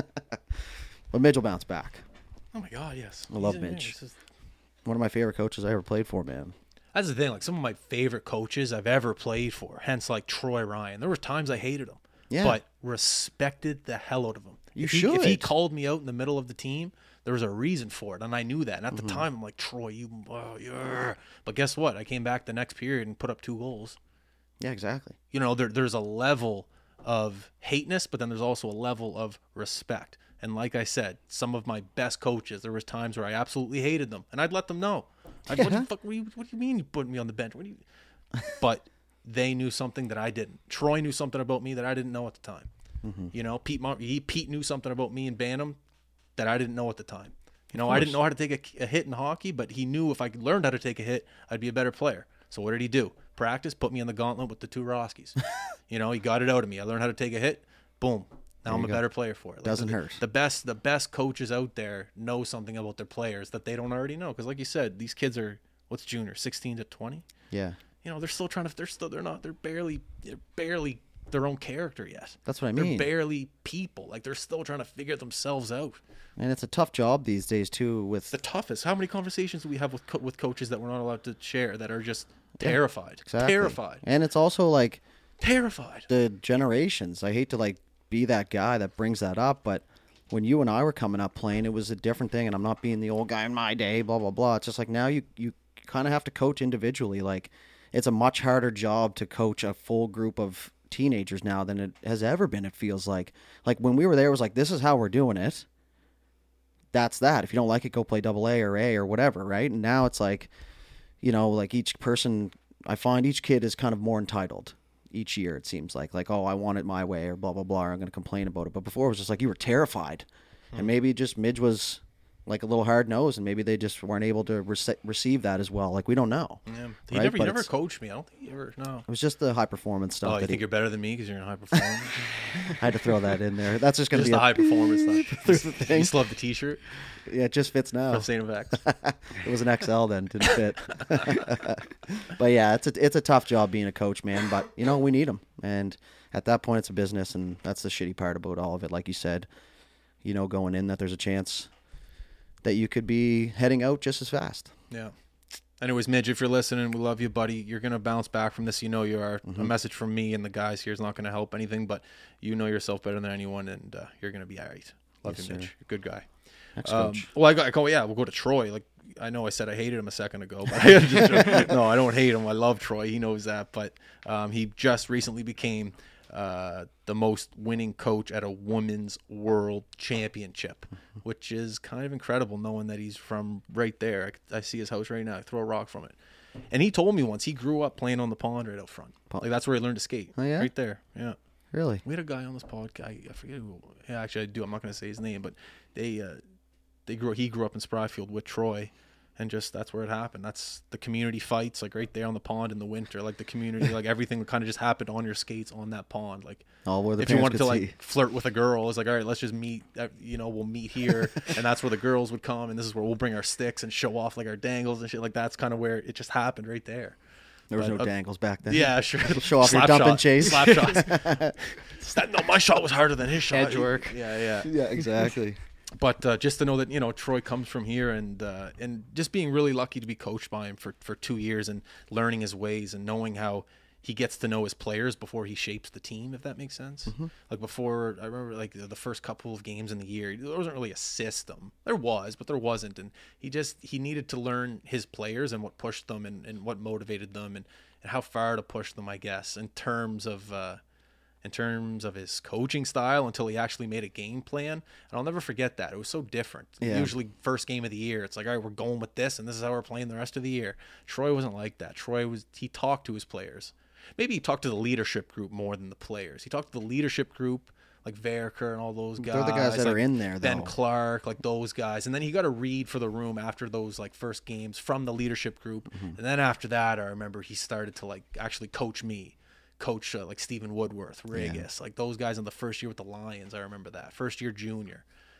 But Midge will bounce back. Oh my God, yes. I love He's a- Midge. it's just- One of my favorite coaches I ever played for, man. That's the thing. Like some of my favorite coaches I've ever played for. Hence, like Troy Ryan. There were times I hated him, Yeah. but respected the hell out of him. You if he, If he should. called me out in the middle of the team, there was a reason for it, and I knew that. And at Mm-hmm. the time, I'm like, Troy, you, oh, yeah. But guess what? I came back the next period and put up two goals. Yeah, exactly. You know, there, there's a level of hateness, but then there's also a level of respect. And like I said, some of my best coaches, there was times where I absolutely hated them, and I'd let them know. I'd, what, the fuck, what, do you, what do you mean you put me on the bench? What do you? But they knew something that I didn't. Troy knew something about me that I didn't know at the time. Mm-hmm. You know, Pete Mon- he, Pete knew something about me and Bantam that I didn't know at the time. You know, I didn't know how to take a, a hit in hockey, but he knew if I learned how to take a hit, I'd be a better player. So what did he do? Practice, put me in the gauntlet with the two Roskies. You know, he got it out of me. I learned how to take a hit. Boom. Now I'm a go. better player for it. Like, Doesn't the, hurt. The best, the best coaches out there know something about their players that they don't already know. Because, like you said, these kids are what's junior, sixteen to twenty. Yeah. You know, they're still trying to. They're still. They're not. They're barely. They're barely their own character yet. That's what I They're mean. barely people. Like they're still trying to figure themselves out. And it's a tough job these days too. With The toughest. How many conversations do we have with co- with coaches that we're not allowed to share that are just terrified, exactly. terrified, And it's also like terrified. the generations. I hate to like be that guy that brings that up, but when you and I were coming up playing, it was a different thing. And I'm not being the old guy in my day, blah, blah, blah. It's just like now you, you kind of have to coach individually. Like, it's a much harder job to coach a full group of teenagers now than it has ever been, it feels like. Like, when we were there, it was like, this is how we're doing it. That's that. If you don't like it, go play double A or A or whatever, right? And now it's like, you know, like each person, I find each kid is kind of more entitled each year, it seems like. Like, oh, I want it my way or blah, blah, blah, or I'm going to complain about it. But before it was just like you were terrified. Hmm. And maybe just Midge was like a little hard-nosed, and maybe they just weren't able to rece- receive that as well. Like, we don't know. Yeah. He right? never, he But never it's- coached me. I don't think he ever, no. It was just the high-performance stuff. Oh, you that think he, you're better than me because you're in high performance? I had to throw that in there. That's just going to Just be the a, high performance stuff. through the thing. You still have the T-shirt Yeah, it just fits now. from Saint X. It was an X L then, didn't fit. But yeah, it's a it's a tough job being a coach, man. But you know, we need them, and at that point, it's a business, and that's the shitty part about all of it. Like you said, you know, going in that there's a chance that you could be heading out just as fast. Yeah. Anyways, Midge, if you're listening, we love you, buddy. You're going to bounce back from this. You know you are. Mm-hmm. A message from me and the guys here is not going to help anything, but you know yourself better than anyone, and uh, you're going to be all right. Love Yes, you, Midge. sir. You're a good guy. Next Um, coach. well, I got, I go, yeah, we'll go to Troy. Like, I know I said I hated him a second ago, but I just, no, I don't hate him. I love Troy. He knows that. But um, he just recently became uh, the most winning coach at a women's world championship, which is kind of incredible knowing that he's from right there. I, I see his house right now. I throw a rock from it. And he told me once he grew up playing on the pond right out front. Like, that's where he learned to skate. Oh, yeah? Right there. Yeah. Really? We had a guy on this podcast. I forget who. Yeah, actually, I do. I'm not going to say his name, but they uh, they grew. He grew up in Spryfield with Troy, and just that's where it happened. That's the community fights, like right there on the pond in the winter. Like the community, like everything kind of just happened on your skates on that pond. Like All where the if you parents wanted to could like see. flirt with a girl, it's like, all right, let's just meet. uh, You know, we'll meet here, and that's where the girls would come, and this is where we'll bring our sticks and show off like our dangles and shit. Like that's kind of where it just happened right there. There was But, no uh, dangles back then. Yeah, sure. Show off your Slap dump and shot. chase. Slap shots. That- no, my shot was harder than his shot. Edge work. Yeah, yeah. Yeah, exactly. But uh, just to know that, you know, Troy comes from here, and uh, and just being really lucky to be coached by him for, for two years and learning his ways and knowing how he gets to know his players before he shapes the team, if that makes sense. Mm-hmm. Like before, I remember like the first couple of games in the year, there wasn't really a system. There was, but there wasn't. And he just, he needed to learn his players and what pushed them and, and what motivated them and, and how far to push them, I guess, in terms of, uh, in terms of his coaching style until he actually made a game plan. And I'll never forget that. It was so different. Yeah. Usually first game of the year, it's like, all right, we're going with this and this is how we're playing the rest of the year. Troy wasn't like that. Troy was, he talked to his players. Maybe he talked to the leadership group more than the players. He talked to the leadership group, like Verker and all those guys. They're the guys that like are in there, Ben though. Clark, like those guys. And then he got a read for the room after those like first games from the leadership group. Mm-hmm. And then after that, I remember he started to like actually coach me. Coach uh, like Stephen Woodworth, Regis, like those guys in the first year with the Lions. I remember that first year junior.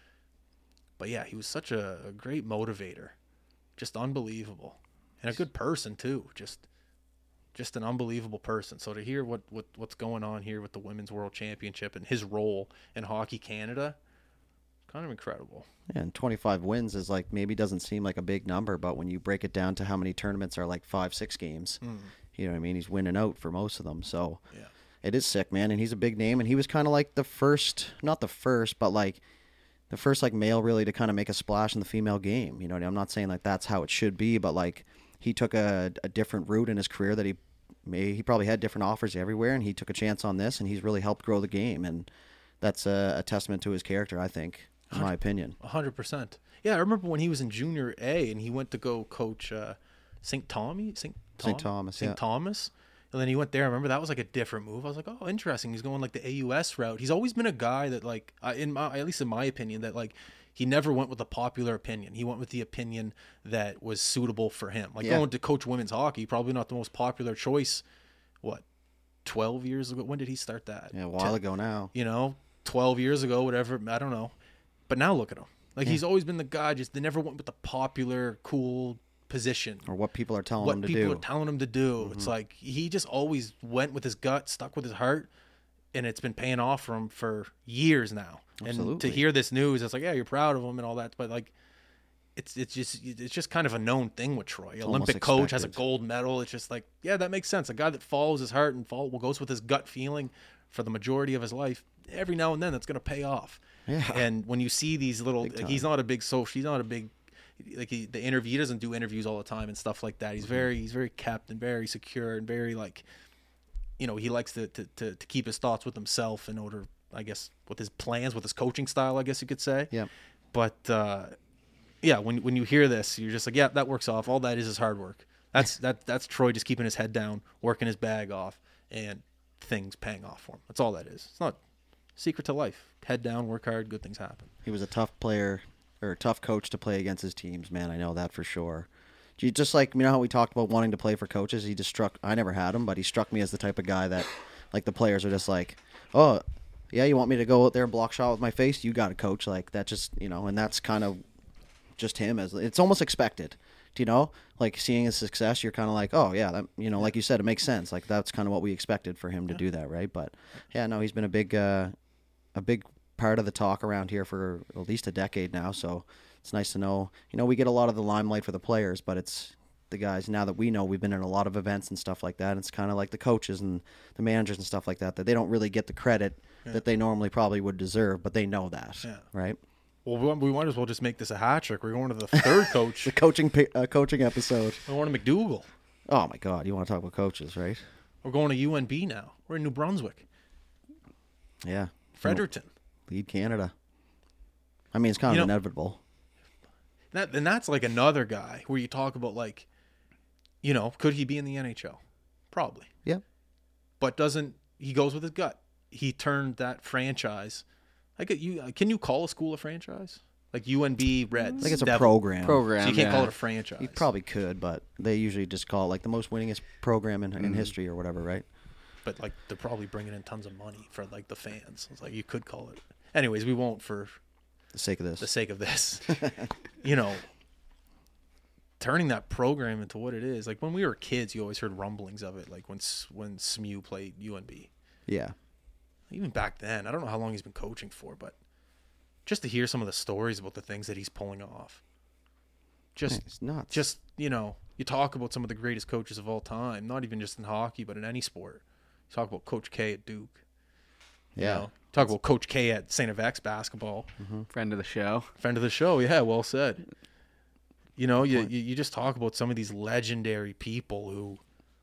But yeah, he was such a, a great motivator, just unbelievable, and a good person too. Just, just an unbelievable person. So to hear what, what what's going on here with the Women's World Championship and his role in Hockey Canada, kind of incredible. Yeah, and twenty-five wins is like maybe doesn't seem like a big number, but when you break it down to how many tournaments are like five, six games, Mm. you know what I mean? He's winning out for most of them. So Yeah. it is sick, man. And he's a big name. And he was kind of like the first, not the first, but like the first like male really to kind of make a splash in the female game. You know what I mean? I'm not saying like that's how it should be, but like he took a, a different route in his career that he may, he probably had different offers everywhere, and he took a chance on this, and he's really helped grow the game. And that's a, a testament to his character, I think, in my opinion. A hundred percent. Yeah, I remember when he was in junior A and he went to go coach uh, Saint Tommy, Saint Saint Thomas, Saint yeah. Thomas, and then he went there. I remember that was like a different move. I was like, oh, interesting. He's going like the A U S route. He's always been a guy that like, uh, in my at least in my opinion, that like he never went with the popular opinion. He went with the opinion that was suitable for him. Like Yeah. going to coach women's hockey, probably not the most popular choice. What, twelve years ago? When did he start that? Yeah, a while Ten- ago now. you know, twelve years ago, whatever. I don't know. But now look at him. Like, he's always been the guy, just they never went with the popular, cool position. Or what people are telling What him to people do. are telling him to do. It's like he just always went with his gut, stuck with his heart, and it's been paying off for him for years now. And Absolutely. to hear this news, it's like, yeah, you're proud of him and all that, but like, it's it's just it's just kind of a known thing with Troy. Olympic almost coach has a expected. gold medal. It's just like, yeah, that makes sense. A guy that follows his heart and follow, well, goes with his gut feeling for the majority of his life, every now and then that's going to pay off. Yeah. And when you see these little, Big like, he's time. not a big social, he's not a big, like he, the interview, he doesn't do interviews all the time and stuff like that. He's very, he's very kept and very secure and very like, you know, he likes to, to, to, to keep his thoughts with himself in order, I guess, with his plans, with his coaching style, I guess you could say. Yeah. But, uh, yeah, when when you hear this, you're just like, yeah, that works off. All that is is hard work. That's that that's Troy just keeping his head down, working his bag off, and things paying off for him. That's all that is. It's not secret to life. Head down, work hard, good things happen. He was a tough player or a tough coach to play against his teams, man. I know that for sure. You just like, you know how we talked about wanting to play for coaches? He just struck, I never had him, but he struck me as the type of guy that, like, the players are just like, oh, yeah, you want me to go out there and block shot with my face? You got to coach. Like, that just, you know, and that's kind of just him. As it's almost expected. Do you know? Like, seeing his success, you're kind of like, oh, yeah, that, you know, like you said, it makes sense. Like, that's kind of what we expected for him to do that, right? But, yeah, no, he's been a big, uh, a big part of the talk around here for at least a decade now, so it's nice to know. You know, we get a lot of the limelight for the players, but it's the guys, now that we know, we've been in a lot of events and stuff like that, and it's kind of like the coaches and the managers and stuff like that, that they don't really get the credit yeah. that they normally probably would deserve, but they know that, yeah. right? Well, we might as well just make this a hat trick. We're going to the third coach. The coaching uh, coaching episode. We're going to McDougall. Oh, my God. You want to talk about coaches, right? We're going to U N B now. We're in New Brunswick. Yeah. Fredericton. Lead Canada. I mean, it's kind you of know, inevitable. That And that's like another guy where you talk about, like, you know, could he be in the N H L? Probably. Yeah. But doesn't, he goes with his gut. He turned that franchise. Like, you, can you call a school a franchise? Like U N B Reds. I think it's a Devil. program. Program. So you can't yeah. call it a franchise. You probably could, but they usually just call it like the most winningest program in, in Mm-hmm. history or whatever, right? But like they're probably bringing in tons of money for like the fans. It's like you could call it. Anyways, we won't for The sake of this. the sake of this. You know, turning that program into what it is. Like when we were kids, you always heard rumblings of it. Like when S- when S M U played U N B. Yeah. Even back then, I don't know how long he's been coaching for, but just to hear some of the stories about the things that he's pulling off. Just, It's nuts. just you know, you talk about some of the greatest coaches of all time, not even just in hockey, but in any sport. You talk about Coach K at Duke. You Yeah. know, talk about Coach K at Saint F X basketball. Friend of the show. Friend of the show. Yeah, well said. You know, you, you you just talk about some of these legendary people who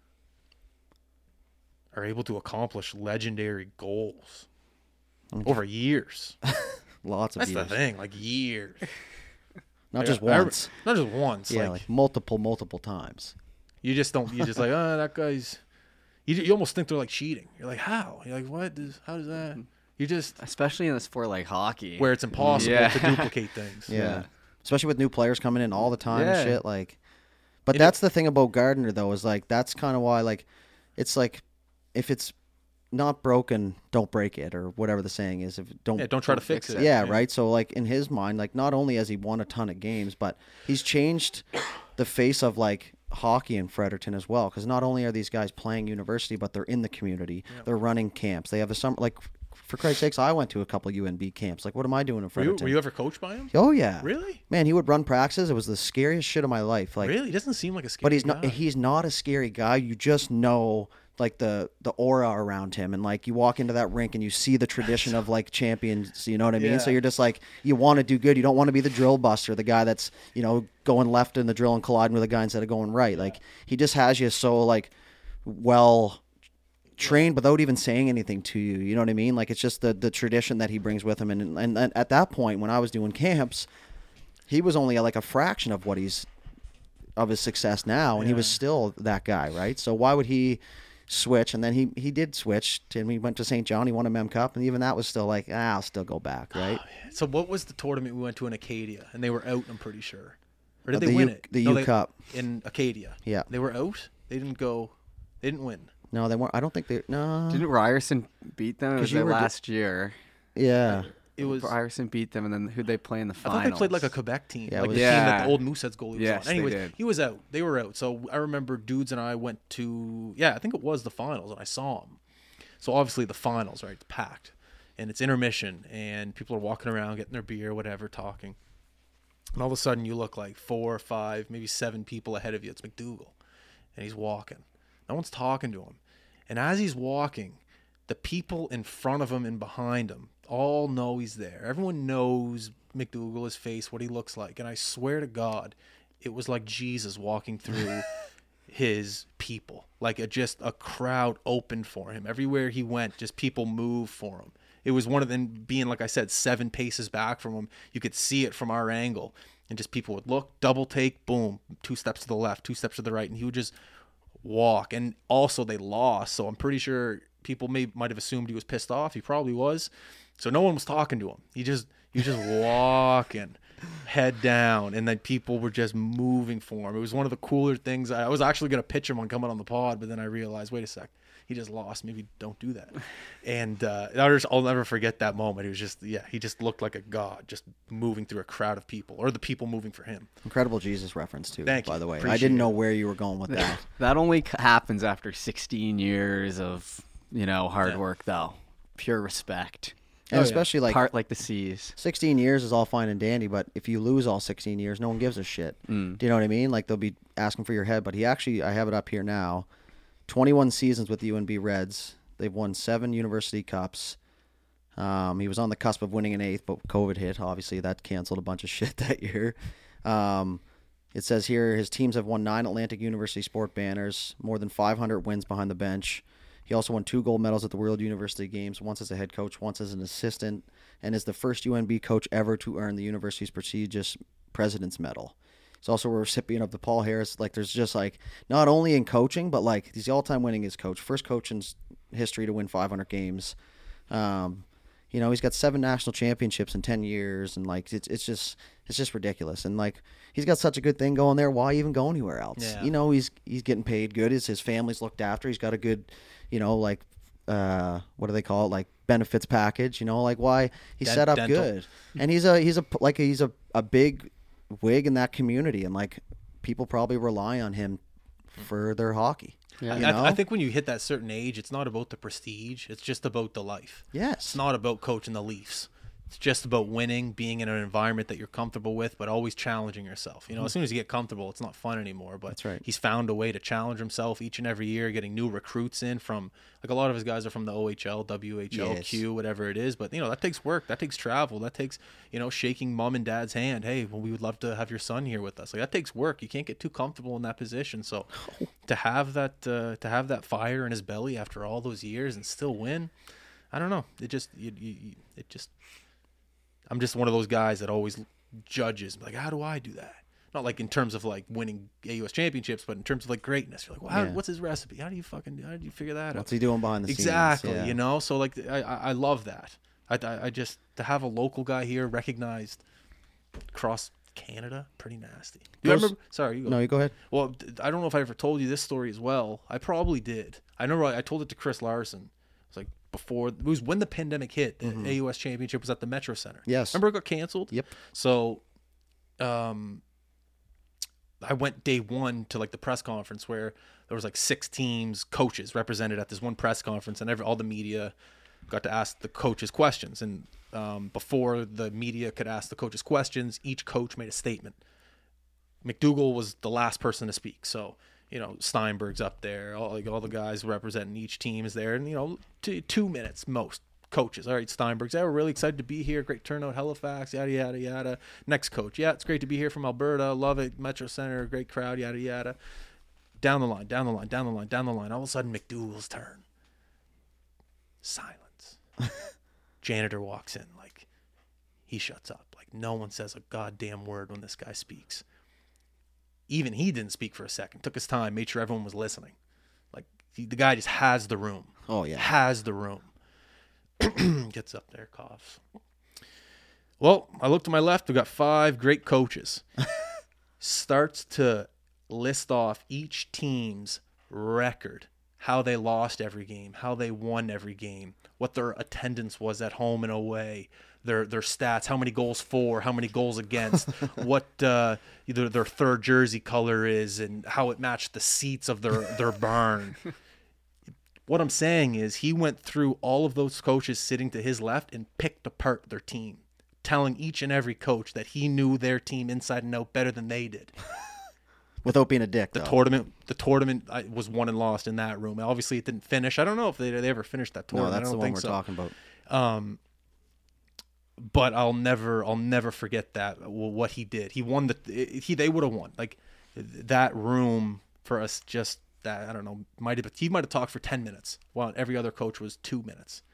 are able to accomplish legendary goals over years. Lots of That's years. the thing, like years. Not Like, just I- I- once. not just once. yeah, like, like multiple, multiple times. you just don't. You just like, oh, that guy's. You you almost think they're like cheating. You're like, how? You're like, what? Does, how does that? You just Especially in a sport like hockey. where it's impossible Yeah. to duplicate things. Yeah. Yeah. Especially with new players coming in all the time Yeah. and shit. Like, but You know- that's the thing about Gardner, though, is like, that's kind of why, like, it's like, if it's not broken, don't break it, or whatever the saying is. If don't Yeah, don't try to fix it. Yeah, right. So like in his mind, like not only has he won a ton of games, but he's changed the face of like hockey in Fredericton as well. Because not only are these guys playing university, but they're in the community. They're running camps. They have the summer. Like for Christ's sakes, I went to a couple U N B camps. Like what am I doing in Were you, Fredericton? were you ever coached by him? Oh yeah. Really? Man, he would run practices. It was the scariest shit of my life. Like Really? He doesn't seem like a scary but he's not guy. he's not a scary guy. You just know like the the aura around him, and like you walk into that rink and you see the tradition of like champions, you know what I mean? Yeah. So you're just like, you want to do good. You don't want to be the drill buster, the guy that's, you know, going left in the drill and colliding with a guy instead of going right. Like he just has you so like well trained without even saying anything to you. You know what I mean? Like it's just the the tradition that he brings with him. And and, and at that point when I was doing camps, he was only like a fraction of what he's of his success now, and he was still that guy, right? So why would he switch? And then he he did switch, and we went to Saint John. He won a Mem Cup, and even that was still like, ah, I'll still go back, right? So what was the tournament we went to in Acadia? And they were out, I'm pretty sure. Or did Uh, they the win U- it? the No, U they- Cup. In Acadia. Yeah. They were out? They didn't go. They didn't win. No, they weren't. I don't think they. No. Didn't Ryerson beat them? It 'Cause was you their were di- last year. Yeah. It was. I Ryerson beat them, and then who'd they play in the finals? thought they played like a Quebec team, Yeah, it like was- the team that Yeah. the old Mooseheads goalie was Yes, on. they Anyways, did. he was out. They were out. So I remember Dudes and I went to. Yeah, I think it was the finals, and I saw them. So obviously the finals, right? It's packed, and it's intermission, and people are walking around getting their beer, whatever, talking. And all of a sudden, you look like four or five, maybe seven people ahead of you. It's McDougall, and he's walking. No one's talking to him. And as he's walking, the people in front of him and behind him all know he's there. Everyone knows McDougall, his face, what he looks like. And I swear to God, it was like Jesus walking through his people. Like a, just a crowd opened for him. Everywhere he went, just people moved for him. It was one of them being, like I said, seven paces back from him. You could see it from our angle. And just people would look, double take, boom, two steps to the left, two steps to the right. And he would just walk. And also they lost. So I'm pretty sure people may might have assumed he was pissed off. He probably was. So no one was talking to him. He just he was just walking, head down, and then people were just moving for him. It was one of the cooler things. I was actually going to pitch him on coming on the pod, but then I realized, wait a sec, he just lost. Maybe don't do that. And uh, I'll, just, I'll never forget that moment. It was just, yeah, he just looked like a god, just moving through a crowd of people, or the people moving for him. Incredible Jesus reference too. Thank by you. the way, Appreciate I didn't know it. where you were going with that. That only c- happens after sixteen years of, you know, hard Yeah. work, though. Pure respect. And Oh, yeah. especially like Part like the seas. sixteen years is all fine and dandy, but if you lose all sixteen years, no one gives a shit. Mm. Do you know what I mean? Like they'll be asking for your head, but he actually, I have it up here now, twenty-one seasons with the U N B Reds. They've won seven University Cups. Um, he was on the cusp of winning an eighth, but COVID hit. Obviously, that canceled a bunch of shit that year. Um, it says here his teams have won nine Atlantic University Sport banners, more than five hundred wins behind the bench. He also won two gold medals at the World University Games, once as a head coach, once as an assistant, and is the first U N B coach ever to earn the university's prestigious President's Medal. He's also a recipient of the Paul Harris. Like, there's just, like, not only in coaching, but, like, he's the all-time winningest coach. First coach in history to win five hundred games. Um, you know, he's got seven national championships in ten years, and, like, it's it's just it's just ridiculous. And, like, he's got such a good thing going there. Why even go anywhere else? Yeah. You know, he's he's getting paid good. His, his family's looked after. He's got a good, you know, like, uh, what do they call it? Like, benefits package. You know, like, why he's Dent- set up dental. good. And he's a he's a like he's a, a big wig in that community, and, like, people probably rely on him for their hockey. Yeah. You I, know? I think when you hit that certain age, it's not about the prestige. It's just about the life. It's Yes. not about coaching the Leafs. It's just about winning, being in an environment that you're comfortable with, but always challenging yourself. You know, as soon as you get comfortable, it's not fun anymore. But That's right. he's found a way to challenge himself each and every year, getting new recruits in from, like, a lot of his guys are from the O H L, W H L, Yes. Q, whatever it is. But, you know, that takes work. That takes travel. That takes, you know, shaking mom and dad's hand. Hey, well, we would love to have your son here with us. Like, that takes work. You can't get too comfortable in that position. So to have that, uh, to have that fire in his belly after all those years and still win, I don't know. It just, you, you, you- it just, I'm just one of those guys that always judges, like, how do I do that? Not like in terms of like winning A U S championships, but in terms of like greatness. You're like, well, how, Yeah. what's his recipe? How do you fucking, how did you figure that What's out? he doing behind the scenes? Exactly. Yeah. You know, so like, I, I I love that. I, I, I just, to have a local guy here recognized across Canada, pretty nasty. Do you Goes- remember? Sorry, you go. No, you go ahead. Well, d- I don't know if I ever told you this story as well. I probably did. I remember I I told it to Chris Larson. It was like before, it was when the pandemic hit. The A U S championship was at the Metro Center. Yes. Remember it got canceled? Yep. So, um, I went day one to like the press conference where there was like six teams, coaches represented at this one press conference, and every all the media got to ask the coaches questions. And um, before the media could ask the coaches questions, each coach made a statement. McDougall was the last person to speak, so you know Steinberg's up there, all like all the guys representing each team is there, and you know two, two minutes most. Coaches, all right, Steinberg's, yeah, we're really excited to be here. Great turnout, Halifax, yada yada yada. Next coach, yeah, it's great to be here from Alberta. Love it, Metro Center, great crowd, yada yada. Down the line, down the line, down the line, down the line. All of a sudden, McDougall's turn. Silence. Janitor walks in, like he shuts up. Like no one says a goddamn word when this guy speaks. Even he didn't speak for a second. Took his time, made sure everyone was listening. Like he, the guy just has the room. Oh, yeah. Has the room. Gets up there, coughs. Well, I look to my left. We've got five great coaches. Starts to list off each team's record, how they lost every game, how they won every game, what their attendance was at home and away, their their stats, how many goals for, how many goals against, what uh, either their third jersey color is, and how it matched the seats of their, their barn. What I'm saying is he went through all of those coaches sitting to his left and picked apart their team, telling each and every coach that he knew their team inside and out better than they did. Without being a dick, The though. tournament, the tournament I, was won and lost in that room. Obviously, it didn't finish. I don't know if they, they ever finished that No, tournament. that's I the don't one think we're so. talking about. Um, but I'll never, I'll never forget that what he did. He won the, he they would have won. Like that room for us, just that I don't know, might have he might have talked for ten minutes while every other coach was two minutes.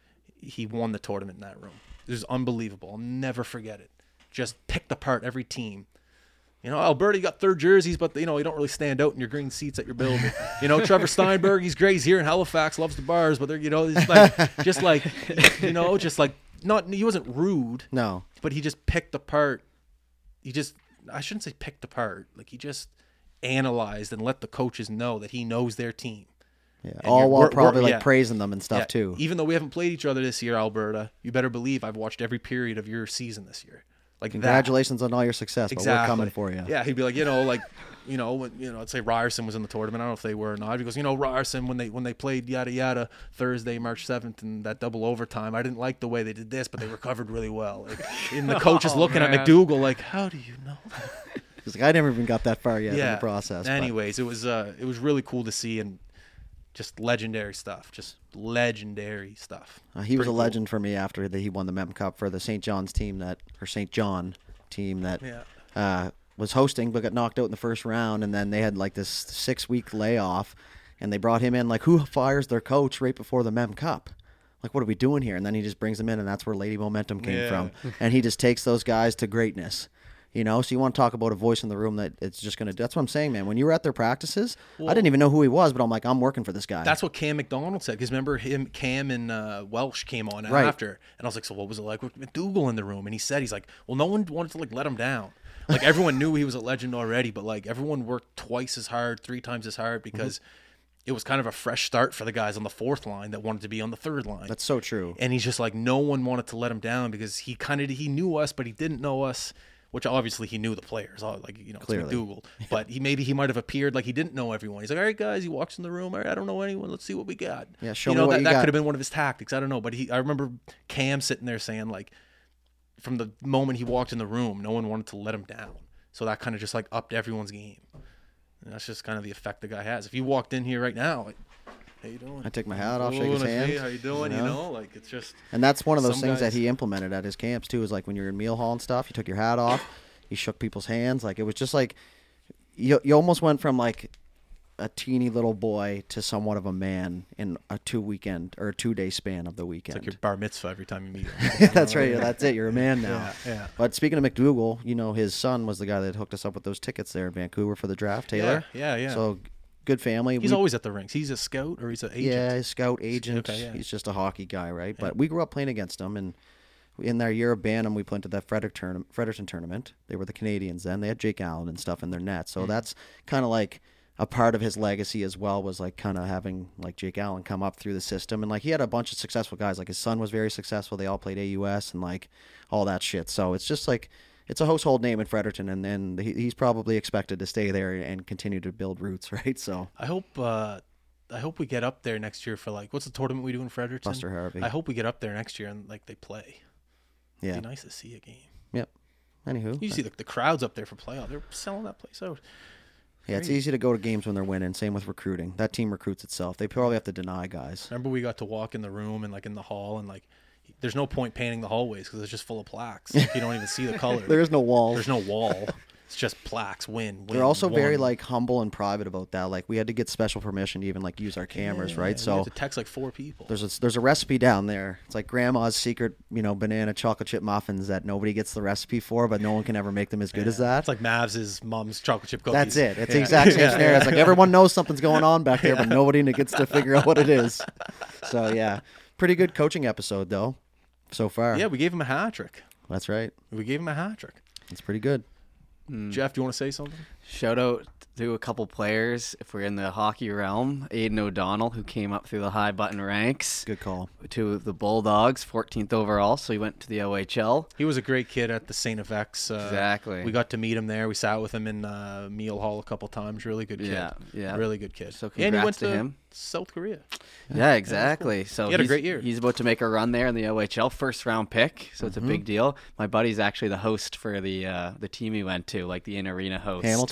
He won the tournament in that room. It was unbelievable. I'll never forget it. Just picked apart every team. You know, Alberta, you got third jerseys, but, you know, you don't really stand out in your green seats at your building. You know, Trevor Steinberg, he's great. He's here in Halifax, loves the bars, but they're, you know, it's like, just like, you know, just like, not, he wasn't rude. No. But he just picked apart. He just, I shouldn't say picked apart. Like, he just analyzed and let the coaches know that he knows their team. Yeah. And All you're- while we're- probably we're- like yeah. praising them and stuff Yeah, too. Even though we haven't played each other this year, Alberta, you better believe I've watched every period of your season this year. Like that. Congratulations on all your success, but Exactly. we're coming for you. Yeah, he'd be like, you know, like, you know, when, you know, let's say Ryerson was in the tournament. I don't know if they were or not. He goes, you know, Ryerson when they when they played yada yada Thursday, March seventh, and that double overtime, I didn't like the way they did this, but they recovered really well. Like, and the coach is Oh, looking man. at McDougal like, how do you know? He's like, I never even got that far yet yeah. in the process. but- Anyways, it was uh, it was really cool to see and just legendary stuff. Just legendary stuff. Uh, he was Pretty a cool. legend for me after the, he won the Mem Cup for the Saint John's team that, or Saint John team that Yeah. uh, was hosting but got knocked out in the first round, and then they had like this six week layoff, and they brought him in like, who fires their coach right before the Mem Cup? Like, what are we doing here? And then he just brings them in, and that's where Lady Momentum came Yeah. from, and he just takes those guys to greatness. You know, so you want to talk about a voice in the room that it's just going to, that's what I'm saying, man. When you were at their practices, I didn't even know who he was, but I'm like, I'm working for this guy. That's what Cam McDonald said. Because remember, him, Cam and uh, Welsh came on Right. after, and I was like, "So what was it like with McDougal in the room?" And he said, "He's like, well, no one wanted to like let him down. Like everyone knew he was a legend already, but like everyone worked twice as hard, three times as hard because Mm-hmm. it was kind of a fresh start for the guys on the fourth line that wanted to be on the third line." That's so true. And he's just like, no one wanted to let him down because he kind of he knew us, but he didn't know us. Which obviously he knew the players, all- like you know, it's Clearly. McDougal. But he maybe he might have appeared like he didn't know everyone. He's like, all right, guys. He walks in the room. All right, I don't know anyone. Let's see what we got. Yeah, show you me know what that you that got. could have been one of his tactics. I don't know, but he. I remember Cam sitting there saying like, from the moment he walked in the room, no one wanted to let him down. So that kind of just like upped everyone's game. And that's just kind of the effect the guy has. If you walked in here right now, like, how you doing? I take my hat off, shake Ooh, his nice to hand. meet you. How you doing? you You know? know, like it's just. And that's one of those Some things that guys- he implemented at his camps too. Is like when you're in meal hall and stuff, you took your hat off, you shook people's hands. Like it was just like you you almost went from like a teeny little boy to somewhat of a man in a two weekend or a two day span of the It's weekend. like your bar mitzvah every time you meet him. That's right. That's it. You're a man now. Yeah, yeah. But speaking of McDougal, you know his son was the guy that hooked us up with those tickets there in Vancouver for the draft. Taylor. Yeah, yeah, yeah. So good family. He's We- always at the rinks. He's a scout or he's an agent. Yeah, he's scout agent. okay, yeah. He's just a hockey guy, right? But we grew up playing against him, and in their year of Bantam, we played at that Frederick tourna- Fredericton tournament. They were the Canadians then. They had Jake Allen and stuff in their net. So that's kind of like a part of his legacy as well, was like kind of having like Jake Allen come up through the system. And like he had a bunch of successful guys. Like his son was very successful. They all played A U S and like all that shit. So it's just like, it's a household name in Fredericton, and then he, he's probably expected to stay there and continue to build roots, right? So I hope uh I hope we get up there next year for like what's the tournament we do in Fredericton? Buster Harvey. I hope we get up there next year and like they play. yeah, It'd be nice to see a game. yep. Anywho, You see the, the crowds up there for playoff. They're selling that place out. yeah, it's great. easy to go to games when they're winning. Same with recruiting. That team recruits itself. They probably have to deny guys. Remember we got to walk in the room and like in the hall and like there's no point painting the hallways because it's just full of plaques. Like, you don't even see the color. There is no walls. There's no wall. It's just plaques. Win. win They're also very won. like humble and private about that. Like we had to get special permission to even like use our cameras, Yeah, right? we So had to text like four people. there's a, there's a recipe down there. It's like grandma's secret, you know, banana chocolate chip muffins that nobody gets the recipe for, but no one can ever make them as good as that. It's like Mavs' mom's chocolate chip cookies. That's it. It's the Yeah. exact same Yeah. scenario. It's like everyone knows something's going on back there, but nobody gets to figure out what it is. So yeah, pretty good coaching episode though, so far. Yeah, we gave him a hat trick. That's right. We gave him a hat trick. It's pretty good. Jeff, do you want to say something? Shout out to a couple players if we're in the hockey realm. Aiden O'Donnell, who came up through the high button ranks Good call. to the Bulldogs, fourteenth overall, so he went to the O H L. He was a great kid at the Saint F X. Uh, Exactly. We got to meet him there. We sat with him in uh, Meal Hall a couple times. Really good kid. Yeah, yeah. Really good kid. So and he went congrats to him. South Korea. Yeah, exactly. So He had a he's, great year. He's about to make a run there in the O H L, first round pick. So it's Mm-hmm. a big deal. My buddy's actually the host for the uh, the team he went to, like the in arena host. Hamilton?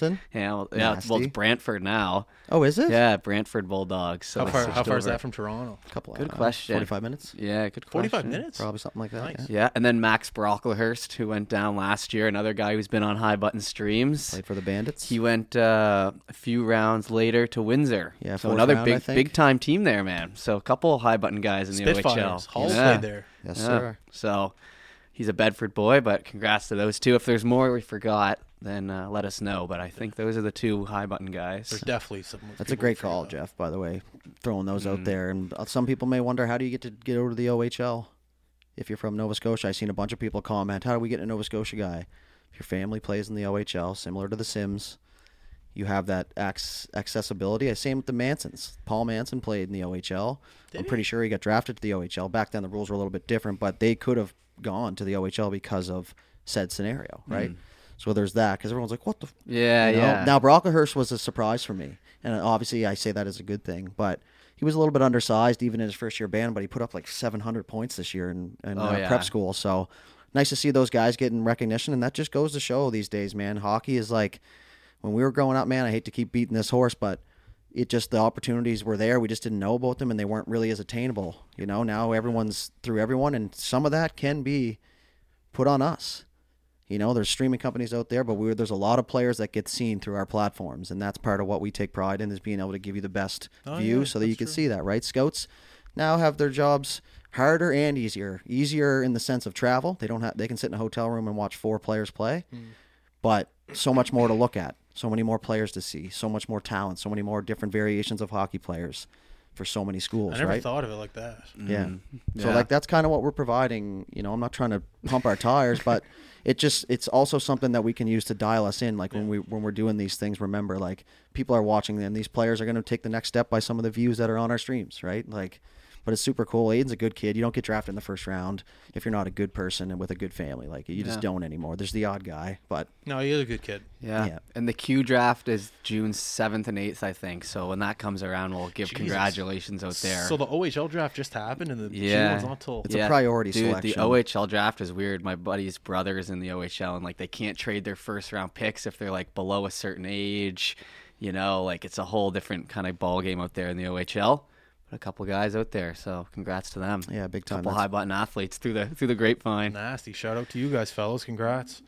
Hamilton? Yeah, well, yeah. Well, Nasty. it's Brantford now. Oh, is it? Yeah, Brantford Bulldogs. So How they far? switched How far is over. that from Toronto? Couple. Good uh, question. Forty-five minutes. Yeah, good question. Forty-five minutes. Probably something like that. Nice. Yeah. Yeah, and then Max Brocklehurst, who went down last year, another guy who's been on High Button streams. Played for the Bandits. He went uh, a few rounds later to Windsor. Yeah, so fourth another round, I big think. big time team there, man. So a couple High Button guys in the O H L. Spitfires. Hall Yeah. played there. Yes, Yeah. sir. So he's a Bedford boy, but congrats to those two. If there's more we forgot, then uh, let us know. But I think those are the two High Button guys. There's definitely some. That's a people great we call, forgot. Jeff, by the way, throwing those Mm. out there. And uh, some people may wonder, how do you get to get over to the O H L if you're from Nova Scotia? I've seen a bunch of people comment, how do we get a Nova Scotia guy? If your family plays in the O H L, similar to the Sims, you have that ac- accessibility. I same with the Mansons. Paul Manson played in the O H L. Did I'm he? pretty sure he got drafted to the O H L. Back then, the rules were a little bit different, but they could have gone to the O H L because of said scenario, right? So there's that, because everyone's like, what the... F-? Yeah, You know? yeah. Now, Brocklehurst was a surprise for me. And obviously, I say that as a good thing. But he was a little bit undersized even in his first year band, but he put up like seven hundred points this year in, in Oh, uh, yeah. prep school. So nice to see those guys getting recognition. And that just goes to show these days, man. Hockey is like, when we were growing up, man, I hate to keep beating this horse, but it just, the opportunities were there. We just didn't know about them, and they weren't really as attainable. You know, now everyone's through everyone, and some of that can be put on us. You know, there's streaming companies out there, but we there's a lot of players that get seen through our platforms, and that's part of what we take pride in, is being able to give you the best Oh, view yeah, so that you that's can true. see that, right? Scouts now have their jobs harder and easier. Easier in the sense of travel. They don't have they can sit in a hotel room and watch four players play, Mm. but so much more to look at. So many more players to see. So much more talent. So many more different variations of hockey players for so many schools, I never right? thought of it like that. Yeah. Mm, So yeah. like that's kind of what we're providing. You know, I'm not trying to pump our tires, but it just it's also something that we can use to dial us in. Like when we when we're doing these things, remember, like, people are watching and these players are going to take the next step by some of the views that are on our streams, right? Like, but it's super cool. Aiden's a good kid. You don't get drafted in the first round if you're not a good person and with a good family. Like, you just Yeah. don't anymore. There's the odd guy, but No, he is a good kid. Yeah. Yeah. And the Q draft is June seventh and eighth, I think. So when that comes around, we'll give Jesus. congratulations out there. So the O H L draft just happened, and the G Yeah. one's not till. It's a priority dude, selection. The O H L draft is weird. My buddy's brother is in the O H L, and like they can't trade their first round picks if they're like below a certain age. You know, like it's a whole different kind of ball game out there in the O H L. But a couple guys out there, so congrats to them. yeah, big time. couple That's- high button athletes through the through the grapevine. Nasty. Shout out to you guys, fellas. Congrats.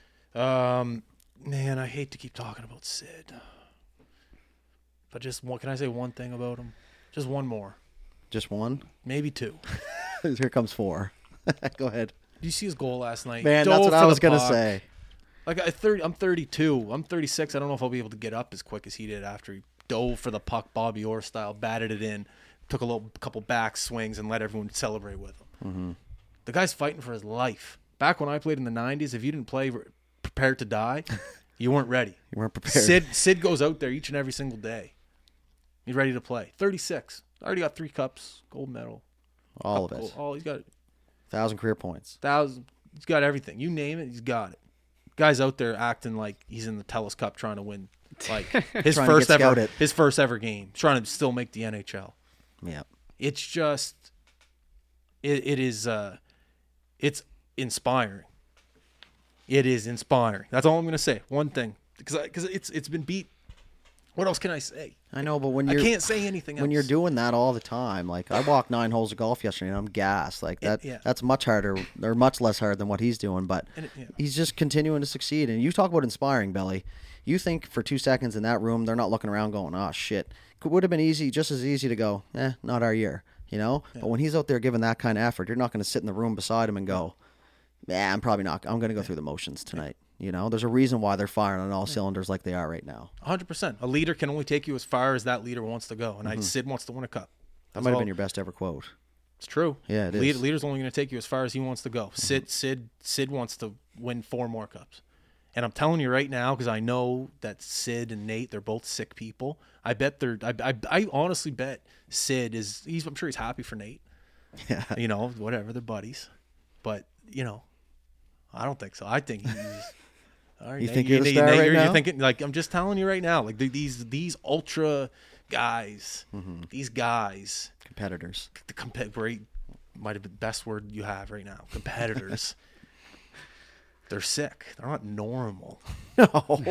Um, man, I hate to keep talking about Sid, but just one, can I say one thing about him? Just one more, Just one. maybe two. Here comes four. Go ahead. Did you see his goal last night? Man, Dove that's what for I the was going to puck. say. Like I thirty, I'm thirty-two. I'm thirty-six. I don't know if I'll be able to get up as quick as he did after he dove for the puck, Bobby Orr style, batted it in, took a little couple back swings, and let everyone celebrate with him. Mm-hmm. The guy's fighting for his life. Back when I played in the nineties, if you didn't play re- prepared to die, you weren't ready. You weren't prepared. Sid Sid goes out there each and every single day. He's ready to play. thirty-six. Already got three cups, gold medal. All of cup it. gold- All he's got. Thousand career points. Thousand. He's got everything. You name it, he's got it. Guy's out there acting like he's in the Telus Cup trying to win, like his Trying to first get ever, scouted. his first ever game, trying to still make the N H L. Yeah. It's just, it, it is, uh, it's inspiring. It is inspiring. That's all I'm gonna say. One thing, because because it's it's been beat. What else can I say? I know, but when I you're can't say anything else. when you're doing that all the time, like I walked nine holes of golf yesterday and I'm gassed. Like that, yeah. that's much harder or much less hard than what he's doing. But And it- yeah. he's just continuing to succeed. And you talk about inspiring, Belly. You think for two seconds in that room, they're not looking around going, "Oh shit." It would have been easy, just as easy to go, "Eh, not our year," you know. But when he's out there giving that kind of effort, you're not going to sit in the room beside him and go, "Yeah, I'm probably not. I'm going to go through the motions tonight." You know, there's a reason why they're firing on all cylinders like they are right now. one hundred percent. A leader can only take you as far as that leader wants to go, and I, Sid wants to win a cup. That That's might have all. been your best ever quote. It's true. Yeah, it Lead, is. Leader's only going to take you as far as he wants to go. Sid, Sid, Sid wants to win four more cups, and I'm telling you right now because I know that Sid and Nate, they're both sick people. I bet they're. I, I, I honestly bet Sid is. He's. I'm sure he's happy for Nate. Yeah. You know, whatever, they're buddies, but you know, I don't think so. I think he's. All right, You Nate, think you're the Nate, star Nate, right you're, now? You're thinking like I'm just telling you right now. Like the, these these ultra guys, Mm-hmm. these guys. Competitors. The comp- great might have been the best word you have right now. Competitors. they're sick. They're not normal. No,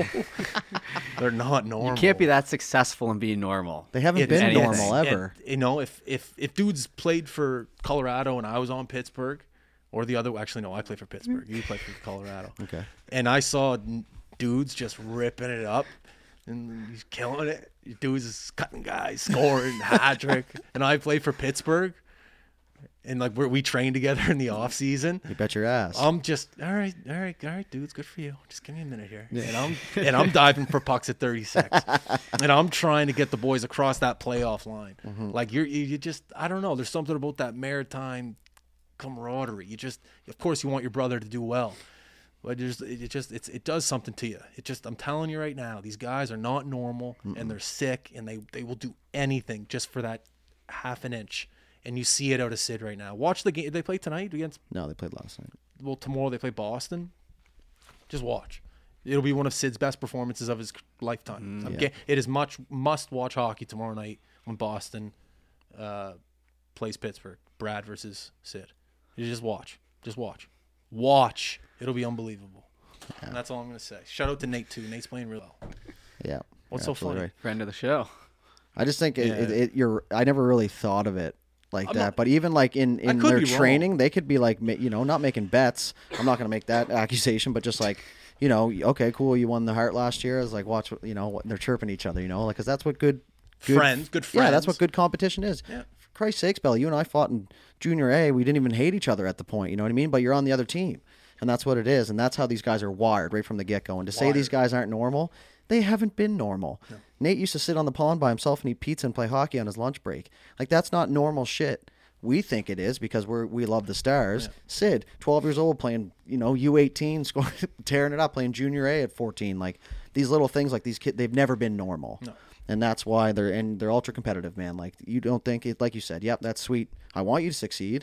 They're not normal. You can't be that successful and be normal. they haven't It's- been it's- normal it- ever. you know, if if if dudes played for Colorado and I was on Pittsburgh, or the other, actually no, I played for Pittsburgh. You played for Colorado. Okay. And I saw n- dudes just ripping it up, and he's killing it. Dudes is cutting guys, scoring hat trick, and I played for Pittsburgh, and like we we trained together in the off season. You bet your ass. I'm just all right, all right, all right, dudes. Good for you. Just give me a minute here, and I'm and I'm diving for pucks at thirty-six, and I'm trying to get the boys across that playoff line. Mm-hmm. Like you're, you, you just, I don't know. There's something about that maritime camaraderie. You just, of course, you want your brother to do well, but there's, it just, it's, it does something to you. It just, I'm telling you right now, these guys are not normal, and they're sick, and they, they will do anything just for that half an inch. And you see it out of Sid right now. Watch the game. They play tonight against. no, they played last night. Well, tomorrow they play Boston. Just watch. It'll be one of Sid's best performances of his lifetime. I'm yeah. ga- it is much must-watch hockey tomorrow night when Boston uh, plays Pittsburgh. Brad versus Sid. You just watch. Just watch. Watch. It'll be unbelievable. And that's all I'm going to say. Shout out to Nate, too. Nate's playing real well. Yeah. What's you're so absolutely funny? right. Friend of the show. I just think it, Yeah. it, it. You're. I never really thought of it like I'm that. not- but even like in in could their be wrong. training, they could be like, ma- you know, not making bets. I'm not going to make that accusation, but just like, you know, okay, cool, you won the Hart last year. It's like, watch, what- you know, what they're chirping each other, you know, like, because that's what good, good Friends. Good friends. Yeah, that's what good competition is. Yeah. For Christ's sakes, Bella, you and I fought in junior A. We didn't even hate each other at the point. You know what I mean? But you're on the other team, and that's what it is, and that's how these guys are wired right from the get go. And to say these guys aren't normal, they haven't been normal. No. Nate used to sit on the pond by himself and eat pizza and play hockey on his lunch break. Like, that's not normal shit. We think it is because we're we love the Stars. Yeah. Sid, twelve years old, playing, you know, U eighteen, scoring, tearing it up, playing junior A at fourteen. Like, these little things, like these kids, they've never been normal. No. And that's why they're and they're ultra competitive, man. Like, you don't think it, like you said, yep, that's sweet. I want you to succeed,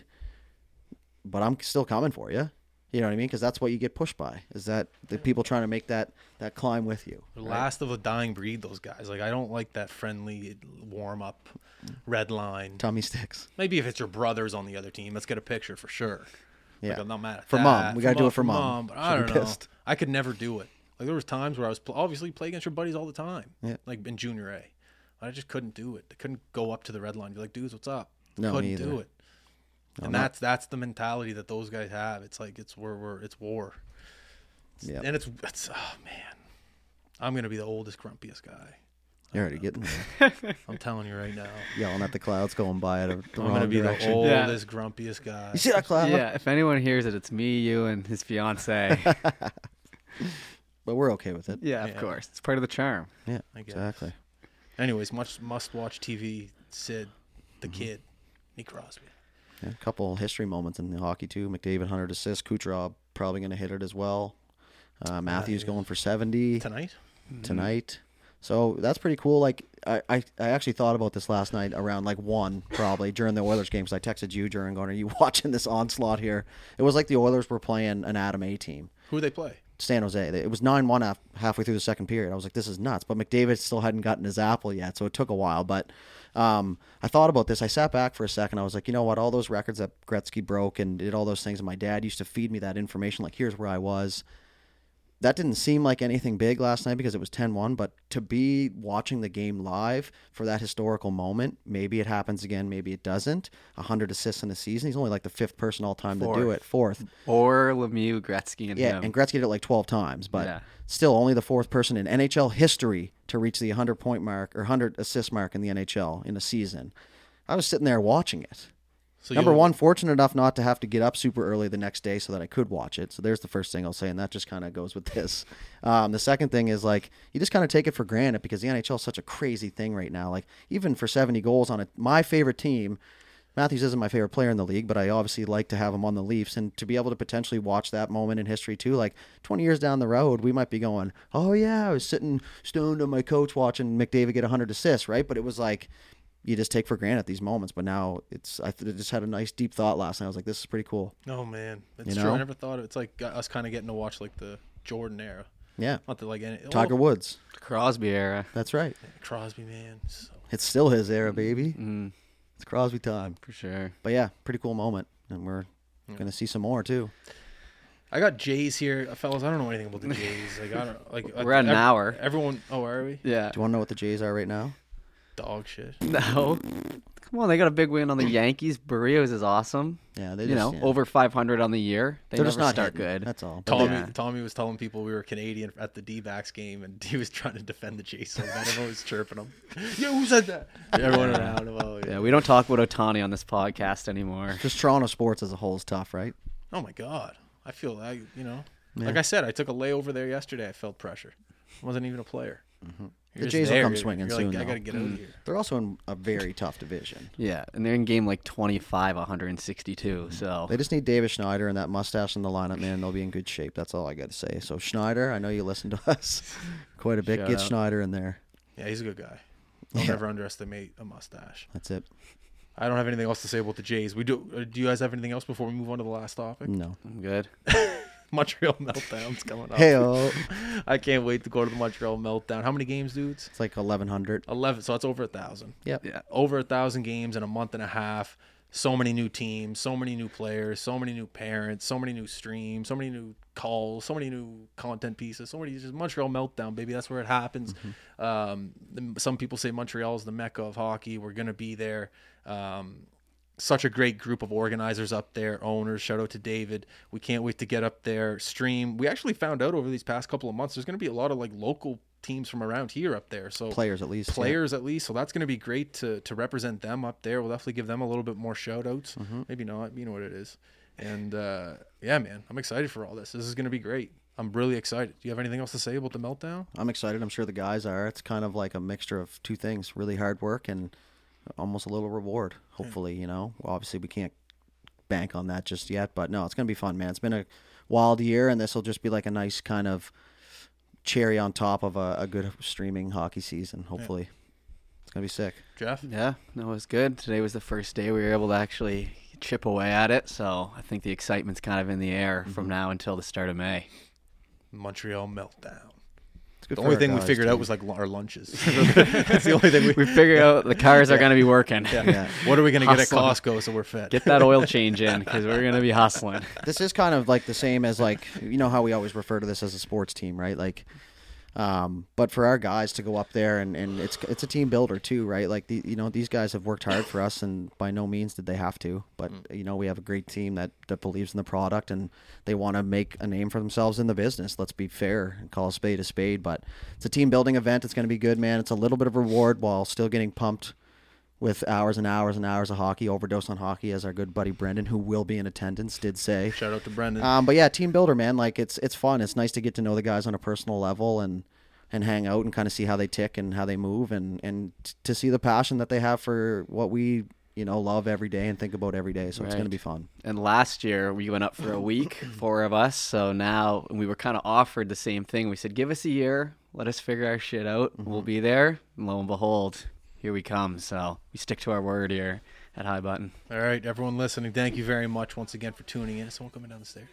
but I'm still coming for you. You know what I mean? Because that's what you get pushed by, is that the people trying to make that, that climb with you. The right? last of a dying breed, those guys. Like, I don't like that friendly warm-up red line. Tummy sticks. Maybe if it's your brothers on the other team, let's get a picture for sure. Yeah. Like, I'm not mad at For that. mom. We got to do it for mom. But I She'll don't be know. pissed. I could never do it. Like, there was times where I was pl- obviously play against your buddies all the time. Yeah. Like in junior A. I just couldn't do it. I couldn't go up to the red line and be like, dudes, what's up? No, couldn't me either. do it. And not- that's that's the mentality that those guys have. It's like it's we're, we're it's war. It's, Yep. And it's it's oh man. I'm gonna be the oldest, grumpiest guy. You're already getting there. I'm telling you right now. Yelling at the clouds going by at a, the I'm wrong gonna be direction. the Yeah. oldest, grumpiest guy. You see that cloud? Yeah, if anyone hears it, it's me, you, and his fiance. But we're okay with it. yeah, of Yeah. course. It's part of the charm. Yeah, I guess. exactly. Anyways, much must watch T V. Sid, the kid, Nick Crosby. Yeah, a couple history moments in the hockey too. McDavid one hundred assists. Kucherov probably going to hit it as well. Uh, Matthews yeah. going for seventy Tonight? tonight. So that's pretty cool. Like I, I, I actually thought about this last night around like one probably during the Oilers game because I texted you during going, are you watching this onslaught here? It was like the Oilers were playing an Adam A team. Who they play? San Jose. It was nine one half, halfway through the second period. I was like, this is nuts. But McDavid still hadn't gotten his apple yet, so it took a while. But um, I thought about this. I sat back for a second. I was like, you know what? All those records that Gretzky broke and did all those things, and my dad used to feed me that information, like, here's where I was. That didn't seem like anything big last night because it was ten one, but to be watching the game live for that historical moment, maybe it happens again, maybe it doesn't. one hundred assists in a season. He's only like the fifth person all time to do Fourth. it. Fourth. Or Lemieux, Gretzky, and Yeah, him. and Gretzky did it like twelve times, but Yeah. still only the fourth person in N H L history to reach the one hundred point mark or one hundred assist mark in the N H L in a season. I was sitting there watching it. So Number you'll- one, fortunate enough not to have to get up super early the next day so that I could watch it. So there's the first thing I'll say, and that just kind of goes with this. Um, the second thing is, like, you just kind of take it for granted because the N H L is such a crazy thing right now. Like, even for seventy goals on it, my favorite team, Matthews isn't my favorite player in the league, but I obviously like to have him on the Leafs, and to be able to potentially watch that moment in history too, like twenty years down the road, we might be going, oh yeah, I was sitting stoned on my couch watching McDavid get one hundred assists, right? But it was like, you just take for granted these moments. But now it's, I th- just had a nice deep thought last night. I was like, this is pretty cool. Oh man, it's You true. know? I never thought of it. It's like us kind of getting to watch like the Jordan era. Yeah. Not that like any Tiger oh, Woods. Crosby era. That's right. Crosby, man. So, It's still his era, baby. Mm, It's Crosby time. for sure. But yeah, pretty cool moment. And we're going to see some more too. I got Jays here, fellas. I don't know anything about the Jays. Like I don't like. We're at an ev- hour. Everyone. Oh, are we? Yeah. Do you want to know what the Jays are right now? Dog shit. No. Come on, they got a big win on the Yankees. Barrios is awesome. Yeah, they you just, know, yeah. over five hundred on the year. They They're never just not start hitting. good. That's all. But Tommy, Yeah. Tommy was telling people we were Canadian at the D-backs game, and he was trying to defend the Jays so bad. Everyone was chirping him. Yo, who said that? Everyone around him. Oh, yeah. Yeah, we don't talk about Ohtani on this podcast anymore. Just Toronto sports as a whole is tough, right? Oh my God. I feel like you know, Yeah. like I said, I took a layover there yesterday. I felt pressure. I wasn't even a player. Mm-hmm. You're The just Jays will there. come You're- swinging you're like, soon, I though. got to get out of here. They're also in a very tough division. Yeah, and they're in game like twenty-five, one sixty-two. So They just need David Schneider and that mustache in the lineup, man. They'll be in good shape. That's all I got to say. So Schneider, I know you listen to us quite a bit. Shout Get out. Schneider in there. Yeah, he's a good guy. Don't Yeah. ever underestimate a mustache. That's it. I don't have anything else to say about the Jays. We do. Uh, do you guys have anything else before we move on to the last topic? No. I'm good. Montreal meltdown's coming up. Hey, oh, I can't wait to go to the Montreal meltdown. How many games, dudes? it's like eleven hundred. Eleven. So that's over a thousand. Yep. Yeah. Over a thousand games in a month and a half. So many new teams, so many new players, so many new parents, so many new streams, so many new calls, so many new content pieces, so many just Montreal meltdown, baby. That's where it happens. Mm-hmm. Um, the, some people say Montreal is the mecca of hockey. We're gonna be there. Um, such a great group of organizers up there, owners. Shout out to David. We can't wait to get up there, stream. We actually found out over these past couple of months there's gonna be a lot of like local teams from around here up there. So Players at least. yeah. players at least, so that's going to be great to to represent them up there. We'll definitely give them a little bit more shout outs. Mm-hmm. Maybe not, you know what it is. And uh yeah, man, I'm excited for all this. This is going to be great. I'm really excited. Do you have anything else to say about the meltdown? I'm excited. I'm sure the guys are. It's kind of like a mixture of two things: really hard work and almost a little reward. Hopefully, you know. Well, obviously, we can't bank on that just yet, but no, it's gonna be fun, man. It's been a wild year, and this will just be like a nice kind of cherry on top of a, a good streaming hockey season. Hopefully, it's gonna be sick. Jeff? Yeah, no, it was good. Today was the first day we were able to actually chip away at it. So I think the excitement's kind of in the air Mm-hmm. from now until the start of May. Montreal meltdown. It's good The for only our thing we guys, figured too. out was like our lunches. That's the only thing we. We figured out the cars are going to be working. Yeah. What are we going to get at Hustling. Costco so we're fed? Get that oil change in because we're going to be hustling. This is kind of like the same as like you know how we always refer to this as a sports team, right? Like, um, but for our guys to go up there and, and it's it's a team builder too, right? Like the, you know these guys have worked hard for us, and by no means did they have to. But you know we have a great team that, that believes in the product and they want to make a name for themselves in the business. Let's be fair and call a spade a spade. But it's a team building event. It's going to be good, man. It's a little bit of reward while still getting pumped with hours and hours and hours of hockey, overdose on hockey, as our good buddy Brendan, who will be in attendance, did say. Shout out to Brendan. Um, but yeah, team builder, man. Like it's it's fun. It's nice to get to know the guys on a personal level and and hang out and kind of see how they tick and how they move and and t- to see the passion that they have for what we you know love every day and think about every day. So it's Right. gonna be fun. And last year we went up for a week, four of us. So now we were kind of offered the same thing. We said, give us a year, let us figure our shit out. We'll be there. And lo and behold, here we come. So we stick to our word here at High Button. All right, everyone listening, thank you very much once again for tuning in. Is someone coming down the stairs?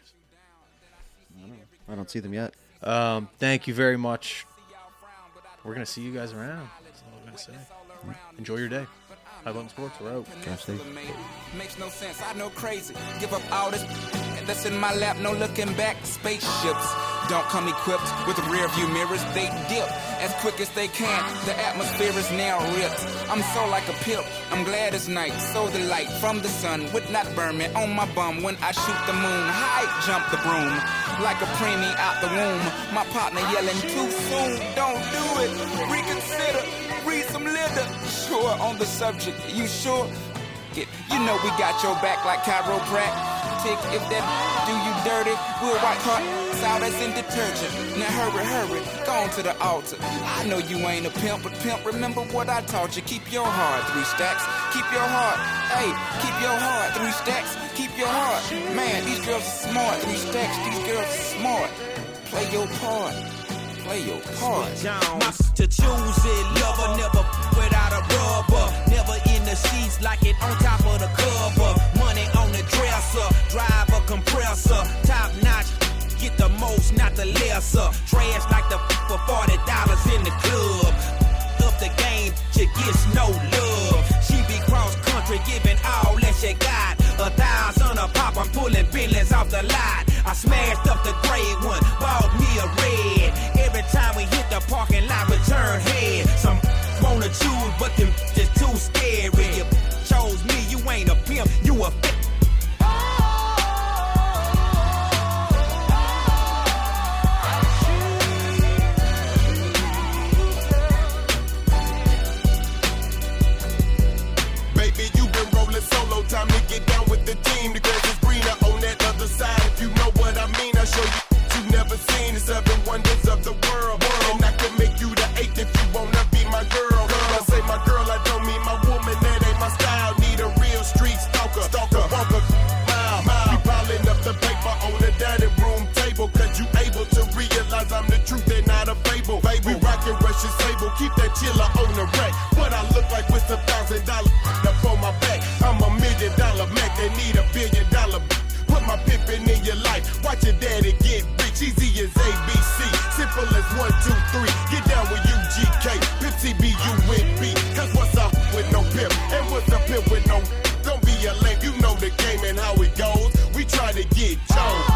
I don't see them yet. Um, thank you very much. We're going to see you guys around. That's all I'm going to say. Enjoy your day. High Button Sports, we're out. Makes no sense, I know crazy. Give up all this that's in my lap, no looking back. Spaceships don't come equipped with rear view mirrors. They dip as quick as they can. The atmosphere is now ripped. I'm so like a pimp. I'm glad it's night. So the light from the sun would not burn me on my bum when I shoot the moon. High jump the broom like a preemie out the womb. My partner yelling too soon. Don't do it. Reconsider. Read some litter. Sure on the subject. You sure? Get, you know we got your back like chiropractic. If that do you dirty, we'll wipe her out as in detergent. Now hurry, hurry, go on to the altar. I know you ain't a pimp, but pimp, remember what I taught you. Keep your heart, three stacks. Keep your heart, hey, keep your heart, three stacks. Keep your heart, man. These girls are smart, three stacks. These girls are smart. Play your part, play your part. Jones to choose it, lover, never without a rubber. Never in the sheets like it on top of the cover. Money on the dresser, drive a compressor, top notch. Get the most, not the lesser. Trash like the f- for forty dollars in the club. Up the game, she gets no love. She be cross country, giving all that she got. A thousand a pop, I'm pulling billions off the lot. I smashed up the gray one, bought me a red. Every time we hit the parking lot, return head. Some wanna choose, but them just too scary. You chose me, you ain't a pimp, you a f- Baby, you been rolling solo, time to get down with the team. The grass is greener on that other side, if you know what I mean. I show you you've never seen the seven wonders of the world. And I can make you the eighth if you wanna be my girl. Girl, I say my girl, I don't mean my woman, that ain't my style. Need a real street stalker, stalker, walker, mile, mile. We piling up the paper on the dining room table, cause you able to realize I'm the truth and not a fable. Baby, we rockin' Russian sable, keep that chiller on the rack. What I look like with a thousand dollar up on my back. I'm a million dollar Mac, they need a billion dollar. Put my pimpin' in your life, watch your daddy get rich, easy as A B C, simple as one, two, three. Get down with U G K, Pimp C B U with B. Cause what's up with no pimp, and what's a pimp with no? Don't be a lame, you know the game and how it goes. We try to get Jones.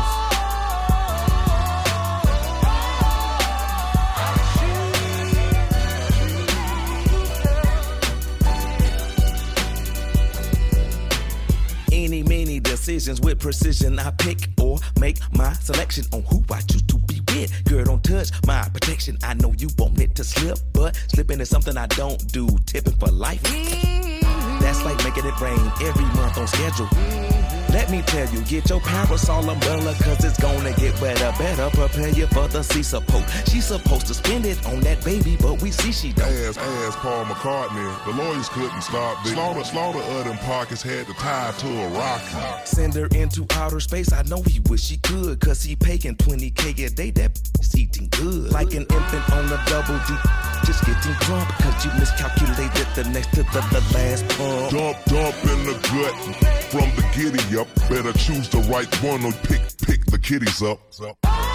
Any, many decisions with precision. I pick or make my selection on who I choose to be with. Girl, don't touch my protection. I know you want it to slip, but slipping is something I don't do. Tipping for life. That's like making it rain every month on schedule. Let me tell you, get your parasol umbrella, cause it's gonna get wetter. Better prepare you for the sea support. She's supposed to spend it on that baby, but we see she don't. As, as Paul McCartney, the lawyers couldn't stop this. Slaughter, slaughter of them pockets had to tie to a rocket. Send her into outer space, I know he wish he could, cause he paying twenty K a day, that is eating good. Like an infant on a double D, just getting drunk, cause you miscalculated the next to the, the last pump. Dump, dump in the gut from the giddy up. Better choose the right one or pick, pick the kitties up.